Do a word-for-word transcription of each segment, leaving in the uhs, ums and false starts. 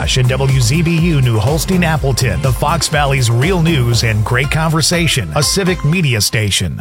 Rush and W Z B U New Holstein Appleton, the Fox Valley's real news and great conversation, a civic media station.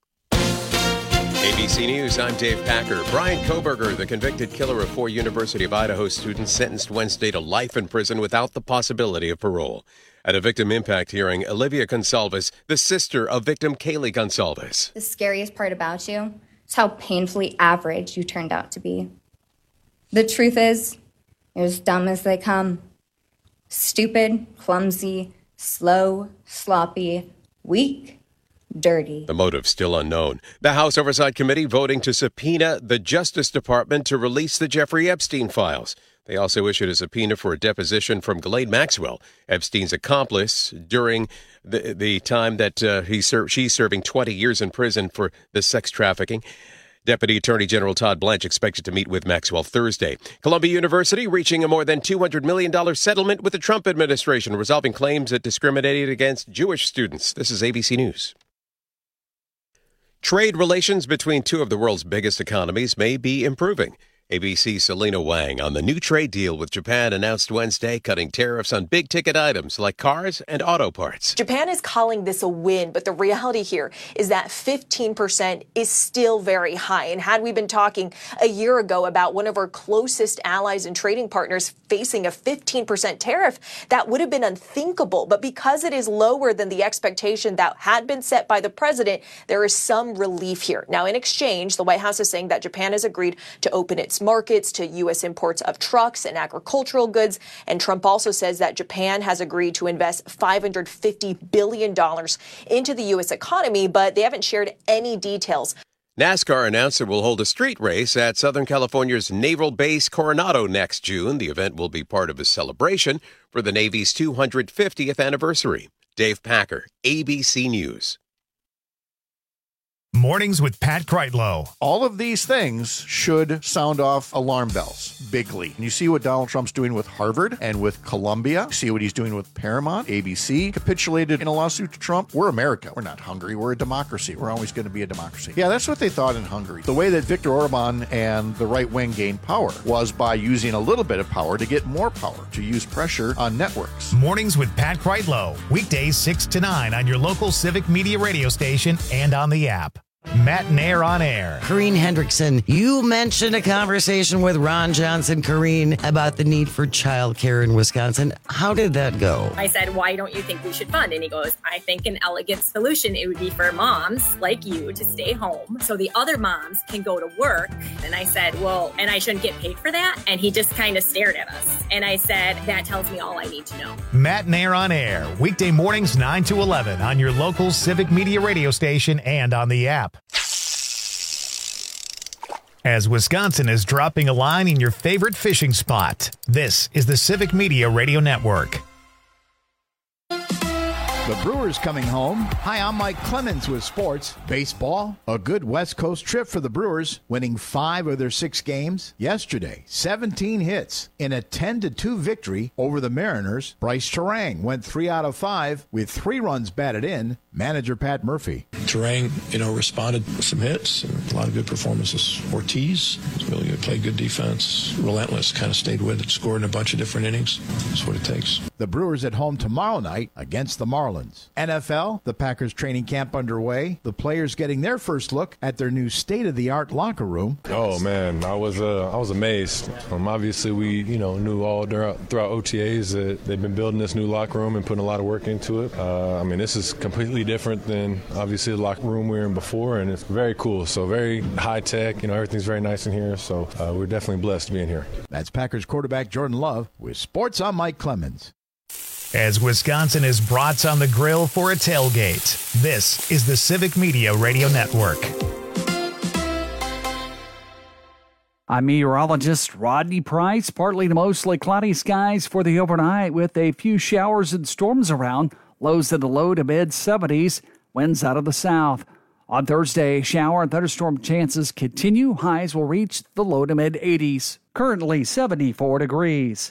A B C News, I'm Dave Packer. Brian Koberger, the convicted killer of four University of Idaho students, sentenced Wednesday to life in prison without the possibility of parole. At a victim impact hearing, Olivia Gonsalves, the sister of victim Kaylee Gonsalves. The scariest part about you is how painfully average you turned out to be. The truth is, you're as dumb as they come. Stupid, clumsy, slow, sloppy, weak, dirty. The motive still unknown. The House Oversight Committee voting to subpoena the Justice Department to release the Jeffrey Epstein files. They also issued a subpoena for a deposition from Ghislaine Maxwell, Epstein's accomplice, during the the time that uh, he ser- she's serving twenty years in prison for the sex trafficking. Deputy Attorney General Todd Blanche expected to meet with Maxwell Thursday. Columbia University reaching a more than two hundred million dollars settlement with the Trump administration, resolving claims that discriminated against Jewish students. This is A B C News. Trade relations between two of the world's biggest economies may be improving. A B C's Selena Wang on the new trade deal with Japan announced Wednesday, cutting tariffs on big-ticket items like cars and auto parts. Japan is calling this a win, but the reality here is that fifteen percent is still very high. And had we been talking a year ago about one of our closest allies and trading partners facing a fifteen percent tariff, that would have been unthinkable. But because it is lower than the expectation that had been set by the president, there is some relief here. Now, in exchange, the White House is saying that Japan has agreed to open its markets to U S imports of trucks and agricultural goods. And Trump also says that Japan has agreed to invest five hundred fifty billion dollars into the U S economy, but they haven't shared any details. NASCAR announced it will hold a street race at Southern California's Naval Base Coronado next June. The event will be part of a celebration for the Navy's two hundred fiftieth anniversary. Dave Packer, A B C News. Mornings with Pat Kreitlow. All of these things should sound off alarm bells bigly. And you see what Donald Trump's doing with Harvard and with Columbia. You see what he's doing with Paramount. A B C capitulated in a lawsuit to Trump. We're America. We're not Hungary. We're a democracy. We're always going to be a democracy. Yeah, that's what they thought in Hungary. The way that Viktor Orban and the right wing gained power was by using a little bit of power to get more power, to use pressure on networks. Mornings with Pat Kreitlow. Weekdays six to nine on your local civic media radio station and on the app. Matt Nair on air. Corrine Hendrickson, you mentioned a conversation with Ron Johnson, Corrine, about the need for childcare in Wisconsin. How did that go? I said, why don't you think we should fund? And he goes, I think an elegant solution, it would be for moms like you to stay home so the other moms can go to work. And I said, well, and I shouldn't get paid for that? And he just kind of stared at us. And I said, that tells me all I need to know. Matt Nair on air. Weekday mornings nine to eleven on your local civic media radio station and on the app. As Wisconsin is dropping a line in your favorite fishing spot, this is the Civic Media Radio Network. The Brewers coming home. Hi, I'm Mike Clemens with sports. Baseball, a good West Coast trip for the Brewers, winning five of their six games. Yesterday, seventeen hits in a ten to two victory over the Mariners. Bryce Terang went three out of five with three runs batted in. Manager Pat Murphy. Terang, you know, responded with some hits and a lot of good performances. Ortiz really good, played good defense, relentless, kind of stayed with it, scored in a bunch of different innings. That's what it takes. The Brewers at home tomorrow night against the Marlins. N F L, the Packers training camp underway. The players getting their first look at their new state-of-the-art locker room. Oh man, I was uh, I was amazed. Um, obviously, we you know knew all throughout, throughout O T As that they've been building this new locker room and putting a lot of work into it. Uh, I mean, this is completely different than obviously the locker room we were in before, and it's very cool. So very high tech. You know, everything's very nice in here. So uh, we're definitely blessed to be in here. That's Packers quarterback Jordan Love with sports. I'm Mike Clemens. As Wisconsin is brats on the grill for a tailgate, this is the Civic Media Radio Network. I'm meteorologist Rodney Price. Partly to mostly cloudy skies for the overnight with a few showers and storms around. Lows in the low to mid seventies. Winds out of the south. On Thursday, shower and thunderstorm chances continue. Highs will reach the low to mid eighties. Currently seventy-four degrees.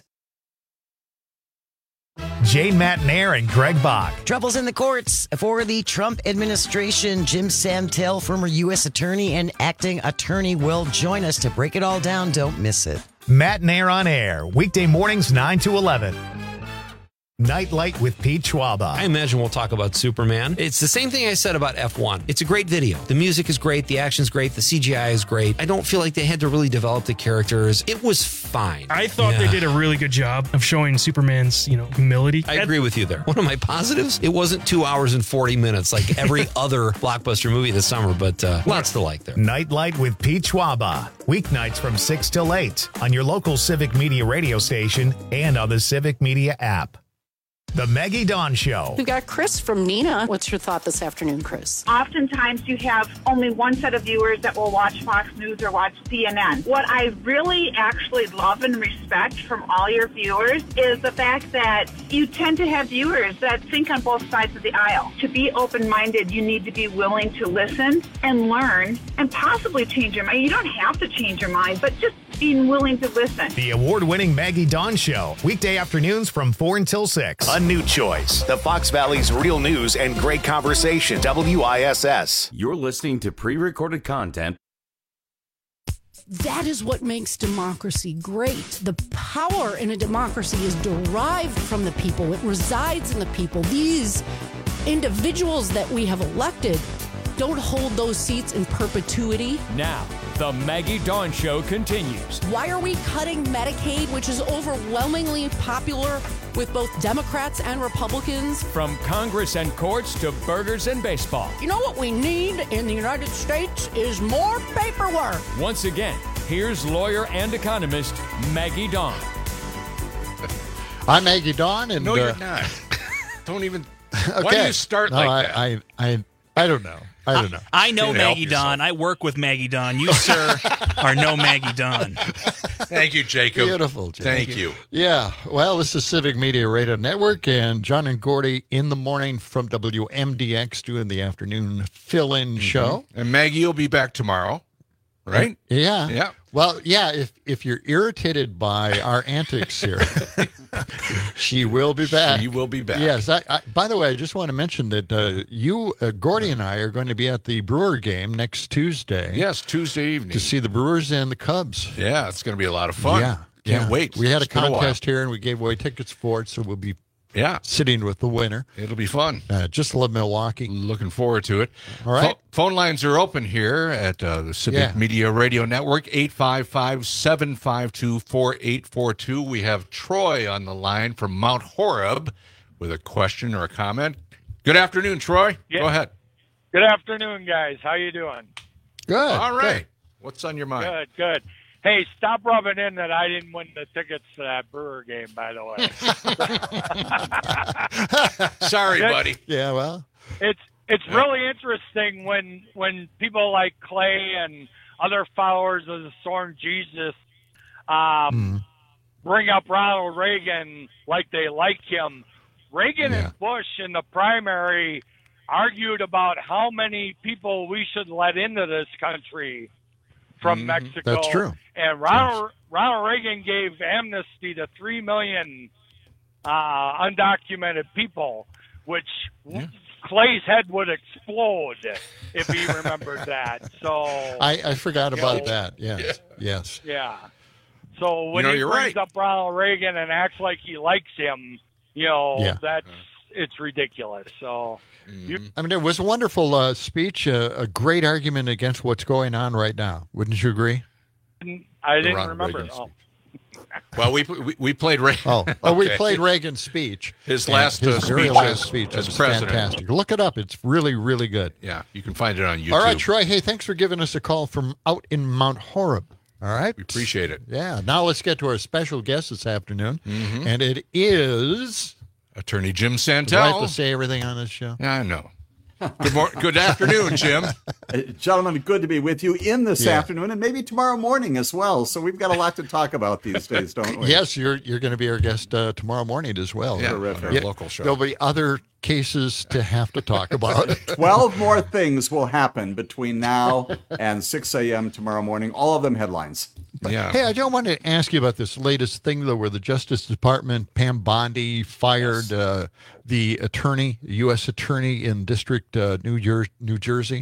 Jane Matt Nair and Greg Bach. Troubles in the courts for the Trump administration. Jim Santel, former U S attorney and acting attorney, will join us to break it all down. Don't miss it. Matt and Air on Air, weekday mornings nine to eleven. Nightlight with Pete Schwaba. I imagine we'll talk about Superman. It's the same thing I said about F one. It's a great video. The music is great. The action's great. The C G I is great. I don't feel like they had to really develop the characters. It was fine. I thought Yeah. they did a really good job of showing Superman's, you know, humility. I agree with you there. One of my positives, it wasn't two hours and forty minutes like every other blockbuster movie this summer, but uh, lots to like there. Nightlight with Pete Schwaba. Weeknights from six till eight on your local Civic Media radio station and on the Civic Media app. The Maggie Dawn Show. We've got Chris from Neenah. What's your thought this afternoon, Chris? Oftentimes you have only one set of viewers that will watch Fox News or watch C N N. What I really actually love and respect from all your viewers is the fact that you tend to have viewers that think on both sides of the aisle. To be open-minded, you need to be willing to listen and learn and possibly change your mind. You don't have to change your mind, but just being willing to listen. The award-winning Maggie Dawn Show. Weekday afternoons from four until six. A new choice. The Fox Valley's real news and great conversation. W I S S. You're listening to pre-recorded content. That is what makes democracy great. The power in a democracy is derived from the people. It resides in the people. These individuals that we have elected don't hold those seats in perpetuity. Now, the Maggie Dawn Show continues. Why are we cutting Medicaid, which is overwhelmingly popular with both Democrats and Republicans? From Congress and courts to burgers and baseball. You know what we need in the United States is more paperwork. Once again, here's lawyer and economist Maggie Dawn. I'm Maggie Dawn, and no, you're uh, not. Don't even. Okay. Why do you start no, like I, that? I, I, I don't know. I don't know. I know Can't Maggie help Dawn. I work with Maggie Dawn. You, sir, are no Maggie Dawn. Thank you, Jacob. Beautiful, Jacob. Thank you. Yeah. Well, this is Civic Media Radio Network, and John and Gordy in the morning from W M D X doing the afternoon fill-in show. And Maggie will be back tomorrow, right? Yeah. Yeah. Well, yeah, if if you're irritated by our antics here, she will be back. She will be back. Yes. I, I, by the way, I just want to mention that uh, you, uh, Gordy and I are going to be at the Brewer game next Tuesday. Yes, Tuesday evening. To see the Brewers and the Cubs. Yeah, it's going to be a lot of fun. Yeah. Can't yeah. wait. We had It's a been a contest here, and we gave away tickets for it, so we'll be Yeah. sitting with the winner. It'll be fun. Uh, just love Milwaukee. Looking forward to it. All right. Pho- phone lines are open here at uh, the Civic Yeah. Media Radio Network, eight five five, seven five two, four eight four two. We have Troy on the line from Mount Horeb with a question or a comment. Good afternoon, Troy. Yeah. Go ahead. Good afternoon, guys. How you doing? Good. All right. Good. What's on your mind? Good, good. Hey, stop rubbing in that I didn't win the tickets to that Brewer game, by the way. Sorry, It- buddy. Yeah, well. It's it's really interesting when when people like Clay and other followers of the Storm Jesus um, bring up Ronald Reagan like they like him. Reagan Yeah. and Bush in the primary argued about how many people we should let into this country from Mhm. Mexico. That's true. And Ronald Ronald Reagan gave amnesty to three million uh, undocumented people, which Clay's head would explode if he remembered that. So I, I forgot about So- that. Yes. Yes. yeah. So when You know, he you're brings right. up Ronald Reagan and acts like he likes him, you know, Yeah. that's it's ridiculous. So you, I mean, it was a wonderful uh, speech, uh, a great argument against what's going on right now. Wouldn't you agree? I didn't Ronald remember Reagan it. Oh. Well, we we, we played Reagan. Oh, oh we Okay. played Reagan's speech. His And last, his uh, very speech last as- speech as is president. fantastic. Look it up. It's really, really good. Yeah, you can find it on YouTube. All right, Troy. Hey, thanks for giving us a call from out in Mount Horeb. All right. We appreciate it. Yeah. Now let's get to our special guest this afternoon. Mhm. And it is Attorney Jim Do I have Santel. to say everything on this show? Yeah, I know. Good mor- Good afternoon, Jim. Uh, Gentlemen, good to be with you in this Yeah. afternoon and maybe tomorrow morning as well. So we've got a lot to talk about these days, don't we? Yes, you're you're going to be our guest uh, tomorrow morning as well. Yeah, Terrific. on our local show. There'll be other cases to have to talk about. twelve more things will happen between now and six a.m. tomorrow morning, all of them headlines. Yeah. Hey, I don't want to ask you about this latest thing, though, where the Justice Department, Pam Bondi, fired Yes. uh, the attorney, U S attorney in District uh, New, Jer- New Jersey.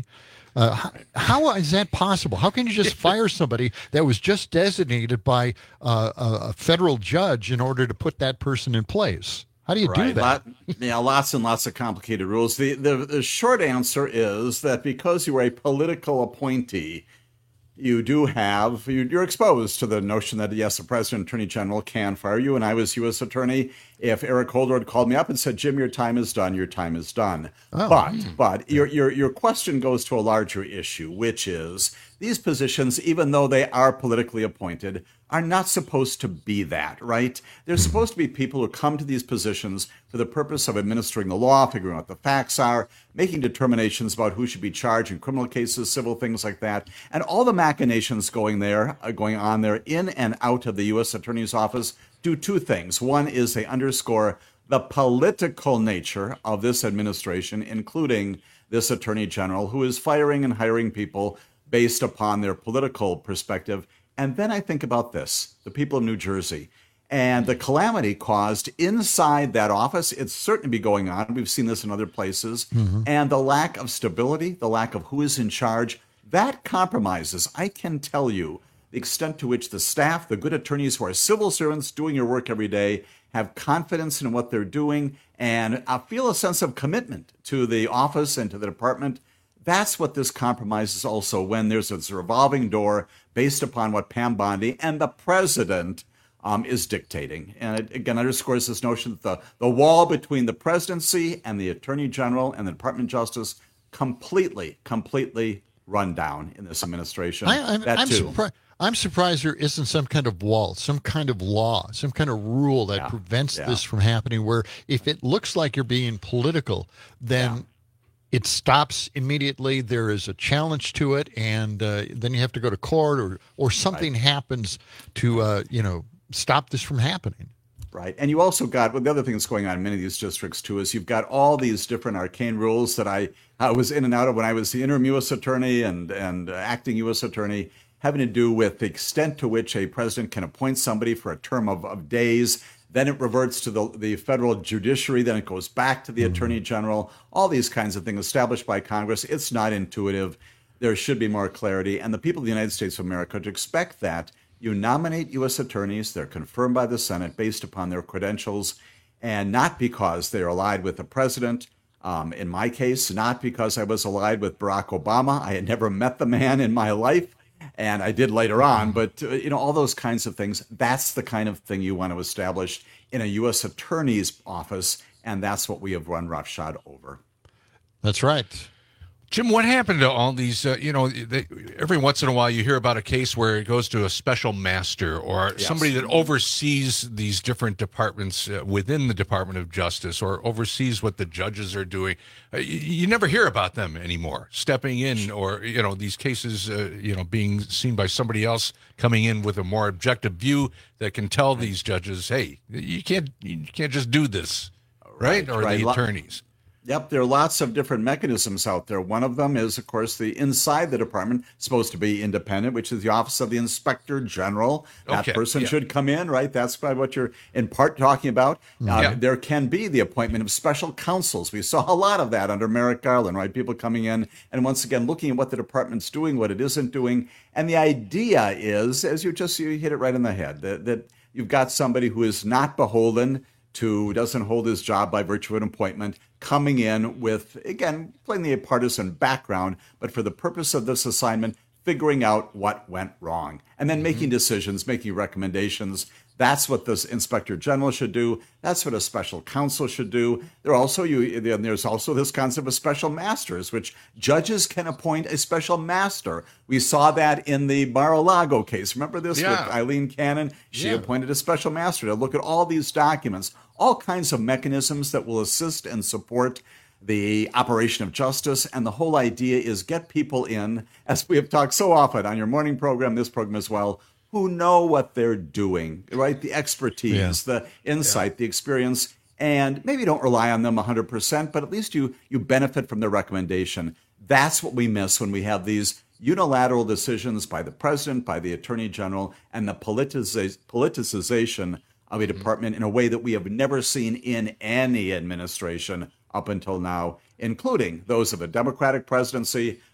Uh, how, how is that possible? How can you just fire somebody that was just designated by uh, a, a federal judge in order to put that person in place? How do you right. do that? Lot, yeah, lots and lots of complicated rules. The, the the short answer is that because you are a political appointee, you do have, you, you're exposed to the notion that, yes, the president attorney general can fire you. And I was U S attorney. If Eric Holder had called me up and said, Jim, your time is done, your time is done. Oh. But, but your, your, your question goes to a larger issue, which is these positions, even though they are politically appointed, are not supposed to be that, right? They're supposed to be people who come to these positions for the purpose of administering the law, figuring out what the facts are, making determinations about who should be charged in criminal cases, civil things like that, and all the machinations going there, uh, going on there in and out of the U S Attorney's Office do two things. One is they underscore the political nature of this administration, including this Attorney General, who is firing and hiring people based upon their political perspective. And then I think about this, the people of New Jersey, and the calamity caused inside that office. It's certainly be going on. We've seen this in other places. Mm-hmm. And the lack of stability, the lack of who is in charge, that compromises, I can tell you, the extent to which the staff, the good attorneys who are civil servants doing your work every day, have confidence in what they're doing and uh, feel a sense of commitment to the office and to the department. That's what this compromises also, when there's a revolving door based upon what Pam Bondi and the president um, is dictating. And it again underscores this notion that the, the wall between the presidency and the attorney general and the Department of Justice completely, completely run down in this administration. I, I'm, that I'm, too. surpri- I'm surprised there isn't some kind of wall, some kind of law, some kind of rule that Yeah. prevents Yeah. this from happening, where if it looks like you're being political, then yeah. it stops immediately. There is a challenge to it, and uh, then you have to go to court, or or something right. happens to uh, you know stop this from happening. Right. And you also got, well, the other thing that's going on in many of these districts, too, is you've got all these different arcane rules that I, I was in and out of when I was the interim U S attorney and, and uh, acting U S attorney, having to do with the extent to which a president can appoint somebody for a term of, of days. Then it reverts to the, the federal judiciary. Then it goes back to the mm-hmm. attorney general. All these kinds of things established by Congress. It's not intuitive. There should be more clarity. And the people of the United States of America to expect that you nominate U S attorneys, they're confirmed by the Senate based upon their credentials, and not because they're allied with the president. Um, in my case, not because I was allied with Barack Obama. I had never met the man in my life, and I did later on. But, uh, you know, all those kinds of things, that's the kind of thing you want to establish in a U S attorney's office, and that's what we have run roughshod over. That's right. Jim, what happened to all these, uh, you know, they, every once in a while you hear about a case where it goes to a special master or yes. somebody that oversees these different departments uh, within the Department of Justice, or oversees what the judges are doing. Uh, you, you never hear about them anymore, stepping in, or, you know, these cases, uh, you know, being seen by somebody else coming in with a more objective view that can tell these judges, hey, you can't, you can't just do this, right? right or right. the attorneys. Yep, there are lots of different mechanisms out there. One of them is, of course, the inside the department, supposed to be independent, which is the Office of the Inspector General. That okay, person yeah. should come in, right? That's probably what you're in part talking about. Uh, yeah. There can be the appointment of special counsels. We saw a lot of that under Merrick Garland, right? People coming in and once again looking at what the department's doing, what it isn't doing. And the idea is, as you just you hit it right in the head, that, that you've got somebody who is not beholden to, doesn't hold his job by virtue of an appointment, coming in with, again, playing the partisan background, but for the purpose of this assignment, figuring out what went wrong, and then mm-hmm. making decisions, making recommendations. That's what this inspector general should do. That's what a special counsel should do. There also you there's also this concept of special masters, which judges can appoint a special master. We saw that in the Mar-a-Lago case. Remember this yeah. with Eileen Cannon? She yeah. appointed a special master to look at all these documents, all kinds of mechanisms that will assist and support the operation of justice. And the whole idea is get people in, as we have talked so often on your morning program, this program as well, who know what they're doing, right? The expertise, yeah. the insight, yeah. the experience, and maybe don't rely on them one hundred percent, but at least you you benefit from their recommendation. That's what we miss when we have these unilateral decisions by the president, by the attorney general, and the politiza- politicization of a department in a way that we have never seen in any administration up until now, including those of a Democratic presidency,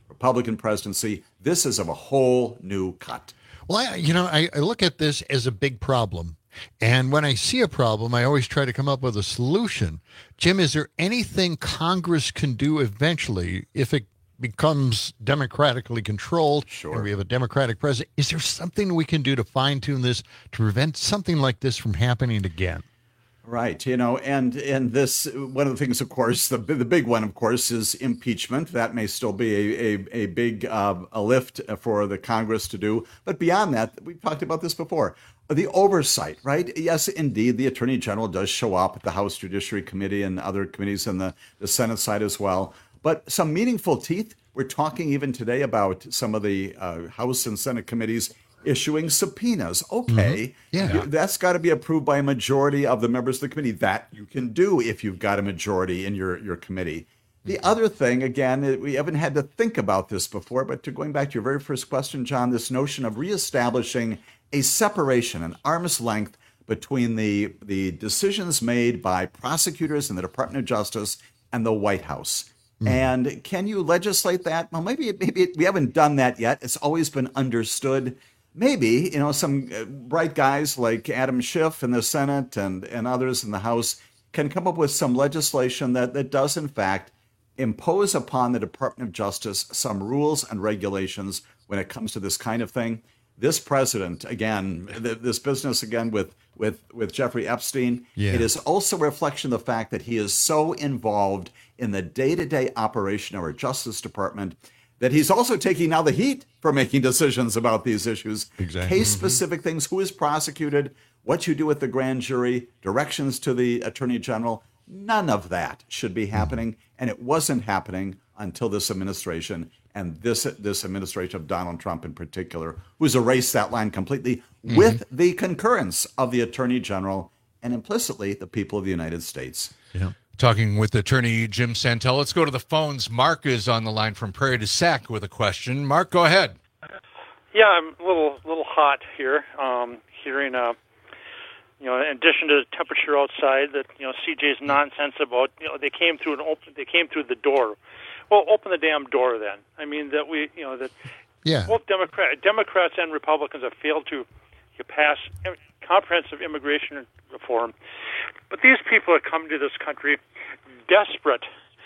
Republican presidency. This is of a whole new cut. Well, I, you know, I, I look at this as a big problem. And when I see a problem, I always try to come up with a solution. Jim, is there anything Congress can do eventually if it becomes democratically controlled sure. and we have a Democratic president? Is there something we can do to fine-tune this to prevent something like this from happening again? Right, you know, and and this, one of the things, of course, the the big one, of course, is impeachment. That may still be a a, a big uh, a lift for the Congress to do. But beyond that, we've talked about this before, the oversight, right? Yes, indeed, the Attorney General does show up at the House Judiciary Committee and other committees and the, the Senate side as well. But some meaningful teeth. We're talking even today about some of the uh, House and Senate committees issuing subpoenas. Okay, mm-hmm. yeah. You, that's got to be approved by a majority of the members of the committee. That you can do if you've got a majority in your, your committee. The other thing, again, we haven't had to think about this before, but to going back to your very first question, John, this notion of reestablishing a separation, an arm's length between the, the decisions made by prosecutors in the Department of Justice and the White House. Mm-hmm. And can you legislate that? Well, maybe maybe we haven't done that yet. It's always been understood. Maybe, you know, some bright guys like Adam Schiff in the Senate and, and others in the House can come up with some legislation that, that does, in fact, impose upon the Department of Justice some rules and regulations when it comes to this kind of thing. This president, again, th- this business again with, with, with Jeffrey Epstein, yeah. It is also a reflection of the fact that he is so involved in the day-to-day operation of our Justice Department that he's also taking now the heat for making decisions about these issues. Exactly. Case-specific mm-hmm. things, who is prosecuted, what you do with the grand jury, directions to the Attorney General. None of that should be happening, mm-hmm. and it wasn't happening until this administration, and this this administration of Donald Trump in particular, who's erased that line completely mm-hmm. with the concurrence of the Attorney General and implicitly the people of the United States. Yeah. Talking with Attorney Jim Santel. Let's go to the phones. Mark is on the line from Prairie du Sac with a question. Mark, go ahead. Yeah, I'm a little little hot here. Um, hearing, uh, you know, in addition to the temperature outside, that you know C J's nonsense about you know they came through an open they came through the door. Well, open the damn door then. I mean that we you know that yeah. both Democrat Democrats and Republicans have failed to you pass comprehensive immigration reform. But these people have come to this country desperate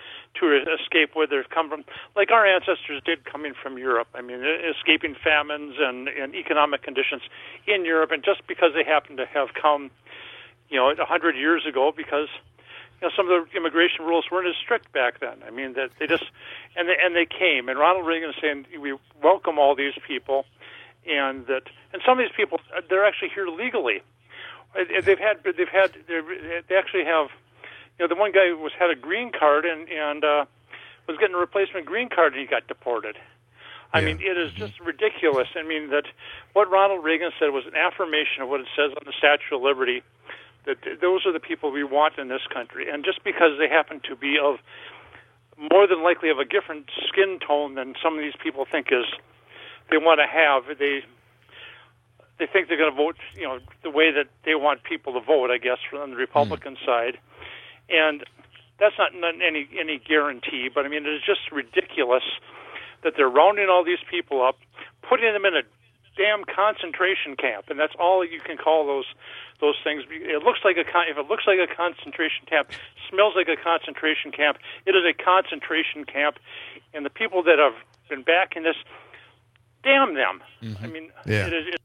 to escape where they've come from, like our ancestors did coming from Europe. I mean, escaping famines and, and economic conditions in Europe, and just because they happen to have come, you know, a hundred years ago, because you know some of the immigration rules weren't as strict back then. I mean, that they just and they, and they came, and Ronald Reagan is saying we welcome all these people, and that and some of these people they're actually here legally. They've had, they've had, they actually have, you know, the one guy was had a green card and and uh, was getting a replacement green card and he got deported. I yeah. mean, it is just ridiculous. I mean, that what Ronald Reagan said was an affirmation of what it says on the Statue of Liberty, that those are the people we want in this country. And just because they happen to be of more than likely of a different skin tone than some of these people think is they want to have, they. They think they're going to vote, you know, the way that they want people to vote, I guess, from the Republican mm. side. And that's not, not any any guarantee, but, I mean, it's just ridiculous that they're rounding all these people up, putting them in a damn concentration camp, and that's all you can call those those things. It looks like a if it looks like a concentration camp, smells like a concentration camp, it is a concentration camp, and the people that have been backing this, damn them. Mm-hmm. I mean, yeah. it is... It,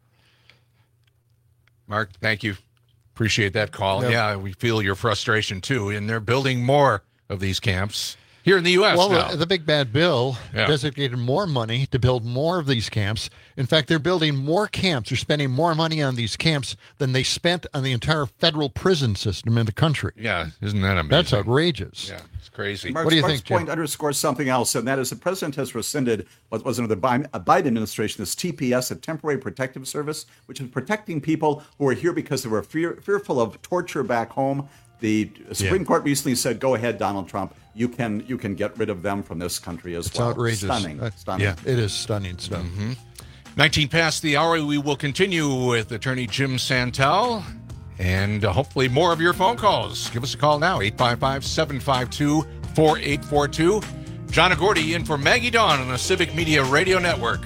Mark, thank you. Appreciate that call. Yep. Yeah, we feel your frustration, too, and they're building more of these camps here in the U S Well, now. The, the big bad bill yeah. designated more money to build more of these camps. In fact, they're building more camps. They're spending more money on these camps than they spent on the entire federal prison system in the country. Yeah, isn't that amazing? That's outrageous. Yeah, it's crazy. Mark's, what do you Mark's think, Jim? point underscores something else, and that is the president has rescinded what was under the Biden administration, this T P S, a Temporary Protective Service, which is protecting people who are here because they were fear, fearful of torture back home. The Supreme yeah. Court recently said, go ahead, Donald Trump. You can you can get rid of them from this country as it's well. It's outrageous. Stunning. Uh, stunning. Yeah, it is stunning stuff. Mm-hmm. nineteen past the hour. We will continue with Attorney Jim Santel and uh, hopefully more of your phone calls. Give us a call now, eight five five, seven five two, four eight four two. John and Gordy in for Maggie Dawn on the Civic Media Radio Network.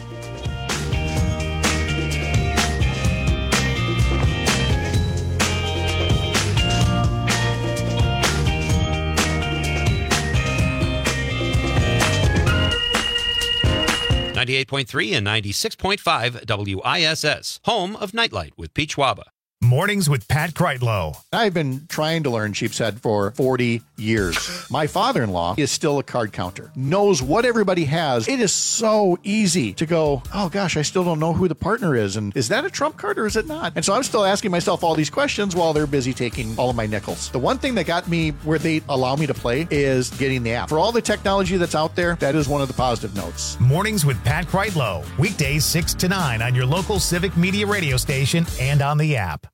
ninety-eight point three and ninety-six point five W I S S, home of Nightlight with Peach Waba. Mornings with Pat Kreitlow. I've been trying to learn sheepshead for forty years. My father-in-law is still a card counter, knows what everybody has. It is so easy to go, oh gosh, I still don't know who the partner is. And is that a trump card or is it not? And so I'm still asking myself all these questions while they're busy taking all of my nickels. The one thing that got me where they allow me to play is getting the app. For all the technology that's out there, that is one of the positive notes. Mornings with Pat Kreitlow. Weekdays six to nine on your local Civic Media radio station and on the app.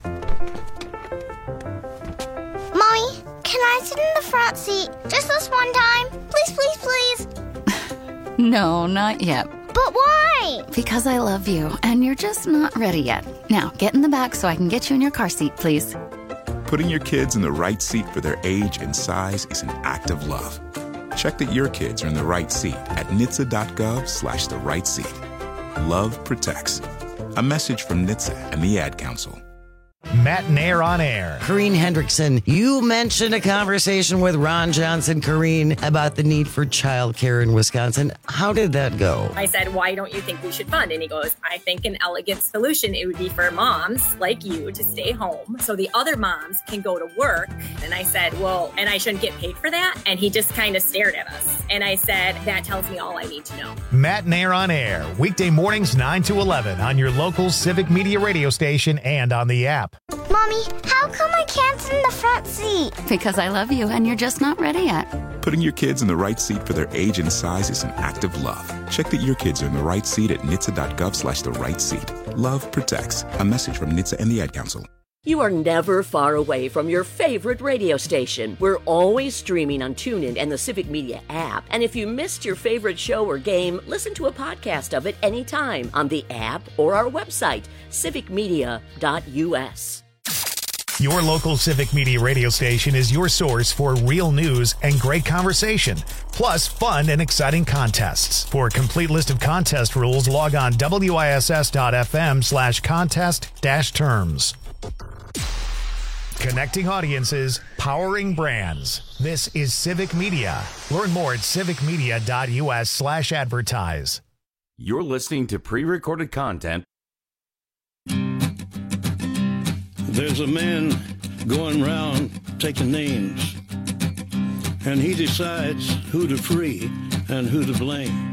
Mommy, can I sit in the front seat just this one time? Please, please, please. No, not yet. But why? Because I love you, and you're just not ready yet. Now, get in the back so I can get you in your car seat, please. Putting your kids in the right seat for their age and size is an act of love. Check that your kids are in the right seat at N H T S A dot gov slash the right seat. Love protects. A message from N H T S A and the Ad Council. Matt Nair on air. Corrine Hendrickson, you mentioned a conversation with Ron Johnson, Corrine, about the need for childcare in Wisconsin. How did that go? I said, why don't you think we should fund? And he goes, I think an elegant solution, it would be for moms like you to stay home so the other moms can go to work. And I said, well, and I shouldn't get paid for that? And he just kind of stared at us. And I said, that tells me all I need to know. Matt Nair on air. Weekday mornings nine to eleven on your local Civic Media radio station and on the app. Mommy, how come I can't sit in the front seat? Because I love you and you're just not ready yet. Putting your kids in the right seat for their age and size is an act of love. Check that your kids are in the right seat at N H T S A dot gov slash the right seat. Love protects. A message from N H T S A and the Ad Council. You are never far away from your favorite radio station. We're always streaming on TuneIn and the Civic Media app. And if you missed your favorite show or game, listen to a podcast of it anytime on the app or our website, civic media dot U S. Your local Civic Media radio station is your source for real news and great conversation, plus fun and exciting contests. For a complete list of contest rules, log on W I S S dot F M slash contest dash terms. Connecting audiences, powering brands. This is Civic Media. Learn more at civic media dot U S slash advertise. You're listening to pre-recorded content. There's a man going round taking names, and he decides who to free and who to blame.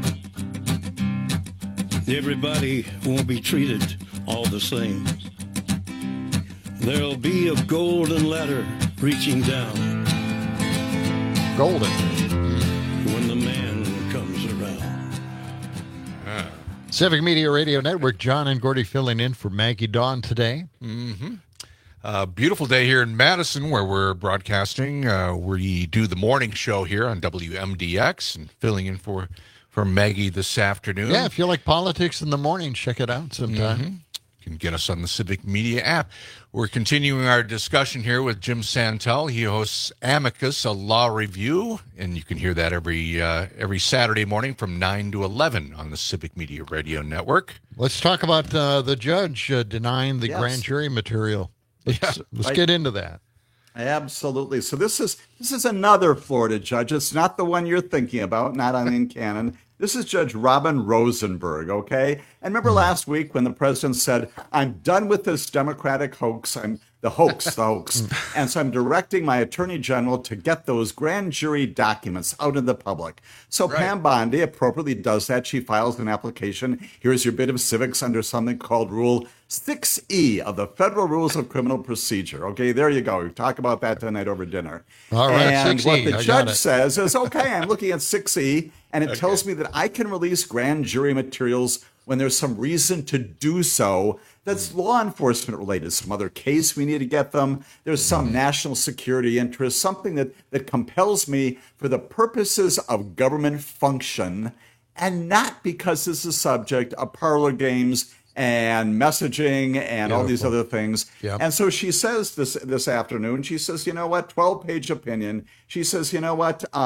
Everybody won't be treated all the same. There'll be a golden ladder reaching down. Golden. When the man comes around. Ah. Civic Media Radio Network, John and Gordy filling in for Maggie Dawn today. Mm-hmm. Uh, beautiful day here in Madison where we're broadcasting. Uh, we do the morning show here on W M D X and filling in for, for Maggie this afternoon. Yeah, if you like politics in the morning, check it out sometime. Mm-hmm. You can get us on the Civic Media app. We're continuing our discussion here with Jim Santel. He hosts Amicus, a law review, and you can hear that every uh, every Saturday morning from nine to eleven on the Civic Media Radio Network. Let's talk about uh, the judge uh, denying the Yes. grand jury material. Let's, Yeah. let's Right. get into that. Absolutely. So this is this is another Florida judge. It's not the one you're thinking about, not on in canon. This is Judge Robin Rosenberg, okay? And remember last week when the president said, I'm done with this Democratic hoax. I'm the hoax, the hoax. And so I'm directing my attorney general to get those grand jury documents out in the public. So Right. Pam Bondi appropriately does that. She files an application. Here's your bit of civics under something called Rule six E of the Federal Rules of Criminal Procedure. Okay, there you go. We talk about that tonight over dinner. All right, and six E, what the I got judge it. says is, okay, I'm looking at six E, and it Okay. tells me that I can release grand jury materials when there's some reason to do so that's law enforcement related, some other case we need to get them. There's some national security interest, something that, that compels me for the purposes of government function, and not because this is subject of parlor games and messaging and all these Beautiful. other things. Yep. And so she says this this afternoon, she says, you know what, twelve-page opinion. She says, you know what, um,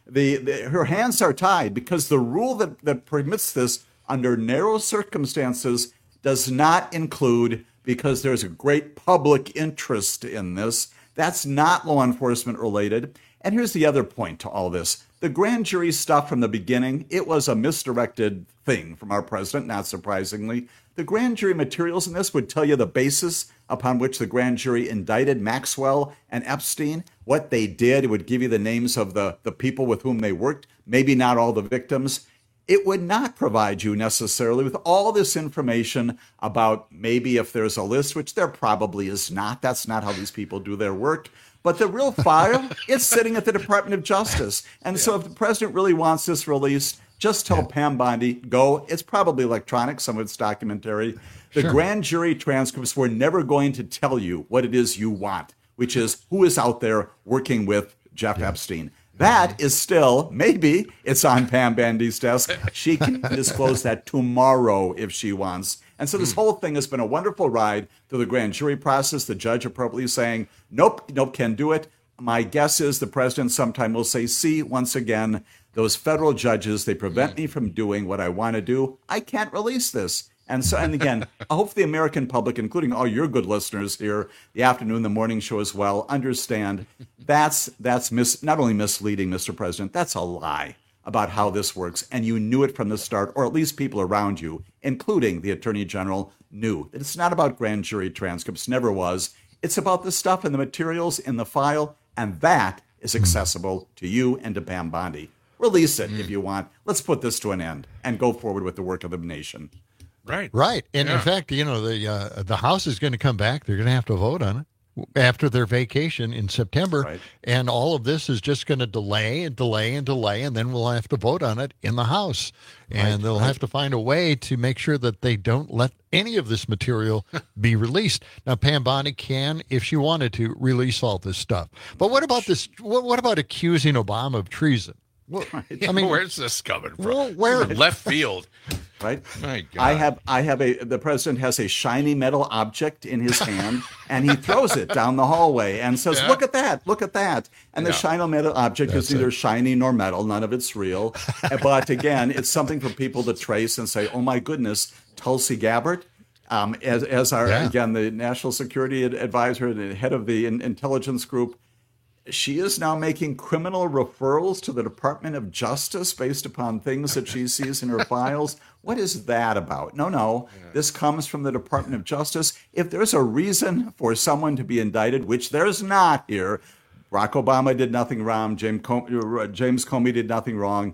The, the her hands are tied because the rule that, that permits this under narrow circumstances does not include because there's a great public interest in this. That's not law enforcement related. And here's the other point to all this. The grand jury stuff from the beginning, it was a misdirected thing from our president, not surprisingly. The grand jury materials in this would tell you the basis upon which the grand jury indicted Maxwell and Epstein, what they did. It would give you the names of the, the people with whom they worked, maybe not all the victims. It would not provide you necessarily with all this information about maybe if there's a list, which there probably is not. That's not how these people do their work. But the real file, it's sitting at the Department of Justice. And yeah. so if the president really wants this released, just tell yeah. Pam Bondi, go. It's probably electronic, some of it's documentary. The sure. grand jury transcripts were never going to tell you what it is you want, which is who is out there working with Jeff yeah. Epstein. That is still, maybe it's on Pam Bondi's desk. She can disclose that tomorrow if she wants. And so this whole thing has been a wonderful ride through the grand jury process. The judge appropriately saying, nope, nope, can't do it. My guess is the president sometime will say, see, once again, those federal judges, they prevent me from doing what I want to do. I can't release this. And so, and again, I hope the American public, including all your good listeners here, the afternoon, the morning show as well, understand that's that's mis- not only misleading, Mister President, that's a lie about how this works. And you knew it from the start, or at least people around you, including the Attorney General, knew that it's not about grand jury transcripts, never was. It's about the stuff and the materials in the file, and that is accessible to you and to Pam Bondi. Release it if you want. Let's put this to an end and go forward with the work of the nation. Right. Right. And yeah. in fact, you know, the uh, the House is going to come back. They're going to have to vote on it after their vacation in September. Right. And all of this is just going to delay and delay and delay. And then we'll have to vote on it in the House. And Right. they'll Right. have to find a way to make sure that they don't let any of this material be released. Now, Pam Bondi can, if she wanted to, release all this stuff. But what about this? What, what about accusing Obama of treason? Well, I mean, where's this coming from? Well, where left field, right? My God. I have, I have a. The president has a shiny metal object in his hand, and he throws it down the hallway and says, Yeah. "Look at that! Look at that!" And the Yeah. shiny metal object That's is neither it. shiny nor metal. None of it's real. But again, it's something for people to trace and say, "Oh my goodness, Tulsi Gabbard." Um, as, as our Yeah. again the national security ad- advisor, the head of the in- intelligence group. She is now making criminal referrals to the Department of Justice based upon things that she sees in her files. What is that about? No, no. This comes from the Department of Justice. If there's a reason for someone to be indicted, which there's not here, Barack Obama did nothing wrong, James Comey, James Comey did nothing wrong,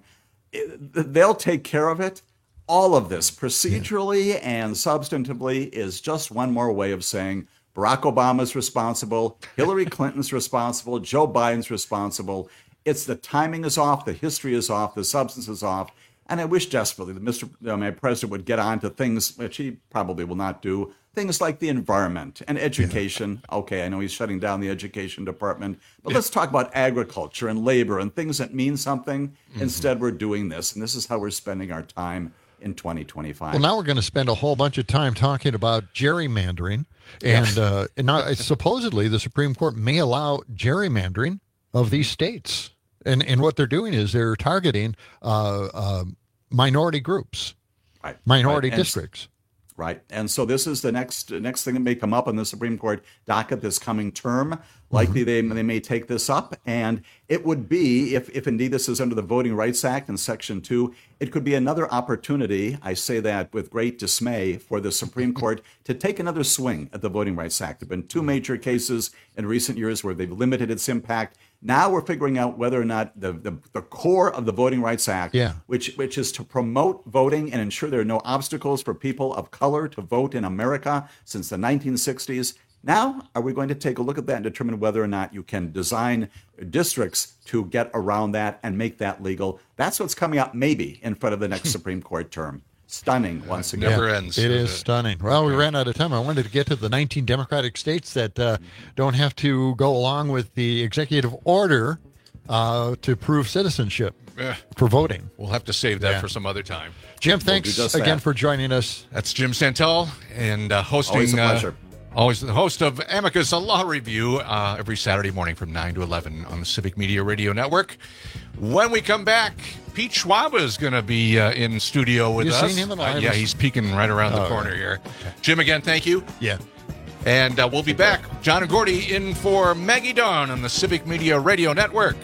they'll take care of it. All of this, procedurally and substantively, is just one more way of saying Barack Obama's responsible, Hillary Clinton's responsible, Joe Biden's responsible. It's the timing is off, the history is off, the substance is off. And I wish desperately that Mister Uh, my president would get on to things which he probably will not do, things like the environment and education. Yeah. Okay, I know he's shutting down the education department, but yeah. let's talk about agriculture and labor and things that mean something. Mm-hmm. Instead, we're doing this, and this is how we're spending our time in twenty twenty-five. Well, now we're going to spend a whole bunch of time talking about gerrymandering. And, uh, and now supposedly the Supreme Court may allow gerrymandering of these states. And and what they're doing is they're targeting uh, uh, minority groups, right. minority right. And, districts. Right. And so this is the next next thing that may come up on the Supreme Court docket this coming term. Likely mm-hmm. they, they may take this up. And it would be, if, if indeed this is under the Voting Rights Act in Section two, it could be another opportunity, I say that with great dismay, for the Supreme Court to take another swing at the Voting Rights Act. There have been two major cases in recent years where they've limited its impact. Now we're figuring out whether or not the, the, the core of the Voting Rights Act, yeah. which which is to promote voting and ensure there are no obstacles for people of color to vote in America since the nineteen sixties. Now, are we going to take a look at that and determine whether or not you can design districts to get around that and make that legal? That's what's coming up maybe in front of the next Supreme Court term. Stunning once again. Never ends. It is stunning. Well, we ran out of time. I wanted to get to the nineteen Democratic states that uh, don't have to go along with the executive order uh, to prove citizenship Eh, for voting. We'll have to save that Yeah. for some other time. Jim, thanks we'll again that. for joining us. That's Jim Santel and uh, hosting. Always a uh, pleasure. Always the host of Amicus, a law review, uh, every Saturday morning from nine to eleven on the Civic Media Radio Network. When we come back, Pete Schwab is going to be uh, in studio with you us. Seen him in uh, yeah, he's peeking right around the oh, corner right. here. Jim, again, thank you. Yeah. And uh, we'll be back. John and Gordy in for Maggie Dawn on the Civic Media Radio Network.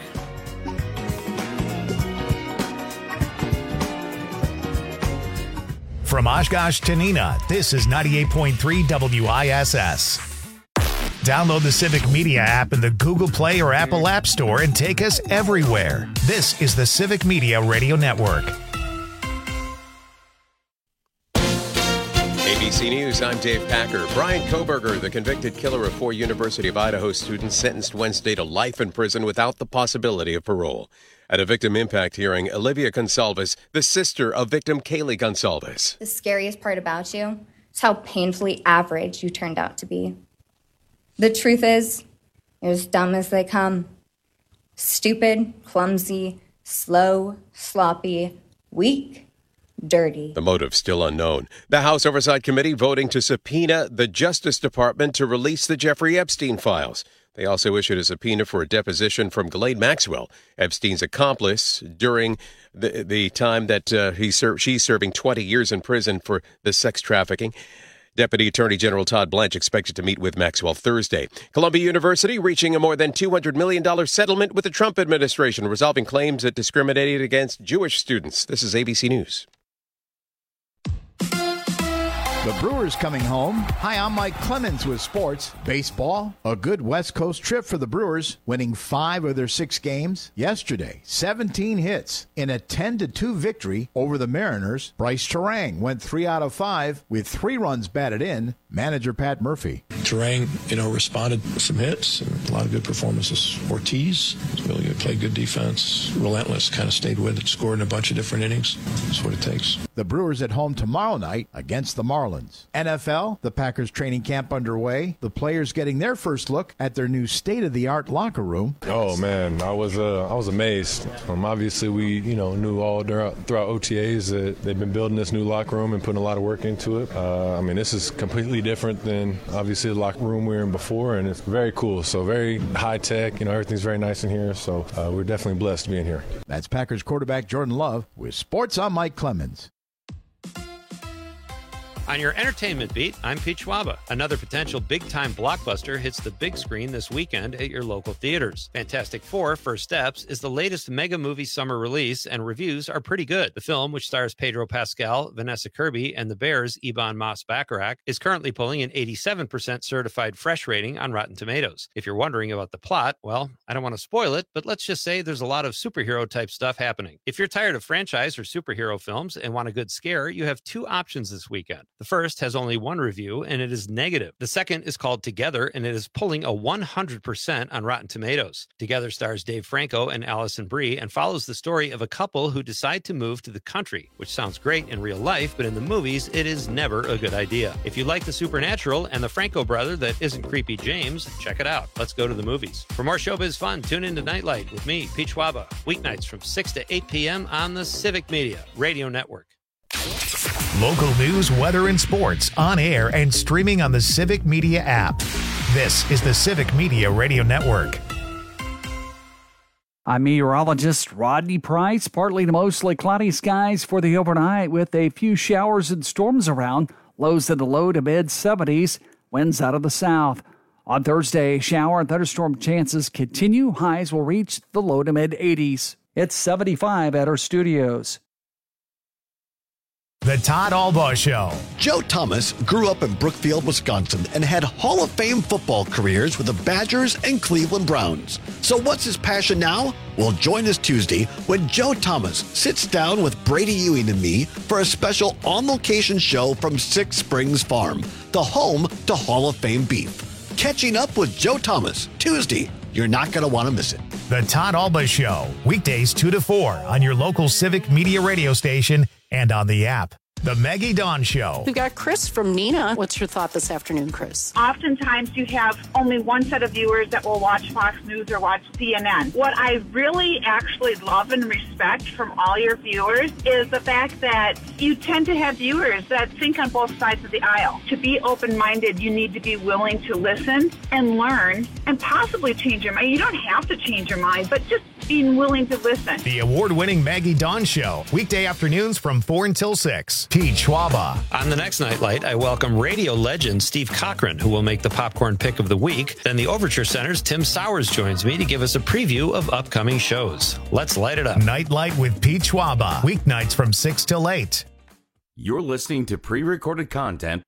From Oshkosh to Neenah, this is ninety-eight point three W I S S. Download the Civic Media app in the Google Play or Apple App Store and take us everywhere. This is the Civic Media Radio Network. A B C News, I'm Dave Packer. Brian Koberger, the convicted killer of four University of Idaho students, sentenced Wednesday to life in prison without the possibility of parole. At a victim impact hearing, Olivia Gonsalves, the sister of victim Kaylee Gonsalves. The scariest part about you is how painfully average you turned out to be. The truth is, you're as dumb as they come. Stupid, clumsy, slow, sloppy, weak, dirty. The motive still unknown. The House Oversight Committee voting to subpoena the Justice Department to release the Jeffrey Epstein files. They also issued a subpoena for a deposition from Ghislaine Maxwell, Epstein's accomplice, during the, the time that uh, he ser- she's serving twenty years in prison for the sex trafficking. Deputy Attorney General Todd Blanche expected to meet with Maxwell Thursday. Columbia University reaching a more than two hundred million dollars settlement with the Trump administration, resolving claims that discriminated against Jewish students. This is A B C News. The Brewers coming home. Hi, I'm Mike Clemens with sports. Baseball, a good West Coast trip for the Brewers, winning five of their six games. Yesterday, seventeen hits in a ten to two victory over the Mariners. Bryce Terang went three out of five with three runs batted in. Manager Pat Murphy. Terang, you know, responded with some hits and a lot of good performances. Ortiz really good, played good defense, relentless, kind of stayed with it, scored in a bunch of different innings. That's what it takes. The Brewers at home tomorrow night against the Marlins. N F L, the Packers training camp underway. The players getting their first look at their new state-of-the-art locker room. Oh man, I was uh, I was amazed. Um, obviously, we you know knew all throughout, throughout O T As that they've been building this new locker room and putting a lot of work into it. Uh, I mean, this is completely different than obviously the locker room we were in before, and it's very cool. So very high tech. You know, everything's very nice in here. So uh, we're definitely blessed to be in here. That's Packers quarterback Jordan Love with Sports. I'm Mike Clemens. On your entertainment beat, I'm Pete Schwaba. Another potential big-time blockbuster hits the big screen this weekend at your local theaters. Fantastic Four: First Steps is the latest mega movie summer release, and reviews are pretty good. The film, which stars Pedro Pascal, Vanessa Kirby, and the Bears' Ebon Moss-Bacharach, is currently pulling an eighty-seven percent certified fresh rating on Rotten Tomatoes. If you're wondering about the plot, well, I don't want to spoil it, but let's just say there's a lot of superhero-type stuff happening. If you're tired of franchise or superhero films and want a good scare, you have two options this weekend. The first has only one review, and it is negative. The second is called Together, and it is pulling a one hundred percent on Rotten Tomatoes. Together stars Dave Franco and Allison Brie and follows the story of a couple who decide to move to the country, which sounds great in real life, but in the movies, it is never a good idea. If you like the supernatural and the Franco brother that isn't Creepy James, check it out. Let's go to the movies. For more showbiz fun, tune in to Nightlight with me, Pete Schwaba, weeknights from six to eight p.m. on the Civic Media Radio Network. Local news, weather, and sports on air and streaming on the Civic Media app. This is the Civic Media Radio Network. I'm meteorologist Rodney Price. Partly to mostly cloudy skies for the overnight with a few showers and storms around. Lows in the low to mid seventies. Winds out of the south. On Thursday, shower and thunderstorm chances continue. Highs will reach the low to mid eighties. It's seventy-five at our studios. The Todd Albaugh Show. Joe Thomas grew up in Brookfield, Wisconsin, and had Hall of Fame football careers with the Badgers and Cleveland Browns. So what's his passion now? Well, join us Tuesday when Joe Thomas sits down with Brady Ewing and me for a special on-location show from Six Springs Farm, the home to Hall of Fame beef. Catching up with Joe Thomas, Tuesday. You're not going to want to miss it. The Todd Albaugh Show, weekdays two to four on your local Civic Media radio station and on the app. The Maggie Dawn Show. We've got Chris from Neenah. What's your thought this afternoon, Chris? Oftentimes you have only one set of viewers that will watch Fox News or watch C N N. What I really actually love and respect from all your viewers is the fact that you tend to have viewers that think on both sides of the aisle. To be open-minded, you need to be willing to listen and learn and possibly change your mind. You don't have to change your mind, but just being willing to listen. The award-winning Maggie Dawn Show. Weekday afternoons from four until six. Pete Schwaba. On the next Nightlight, I welcome radio legend Steve Cochran, who will make the popcorn pick of the week. Then the Overture Center's Tim Sowers joins me to give us a preview of upcoming shows. Let's light it up. Nightlight with Pete Schwaba. Weeknights from six till eight. You're listening to pre-recorded content.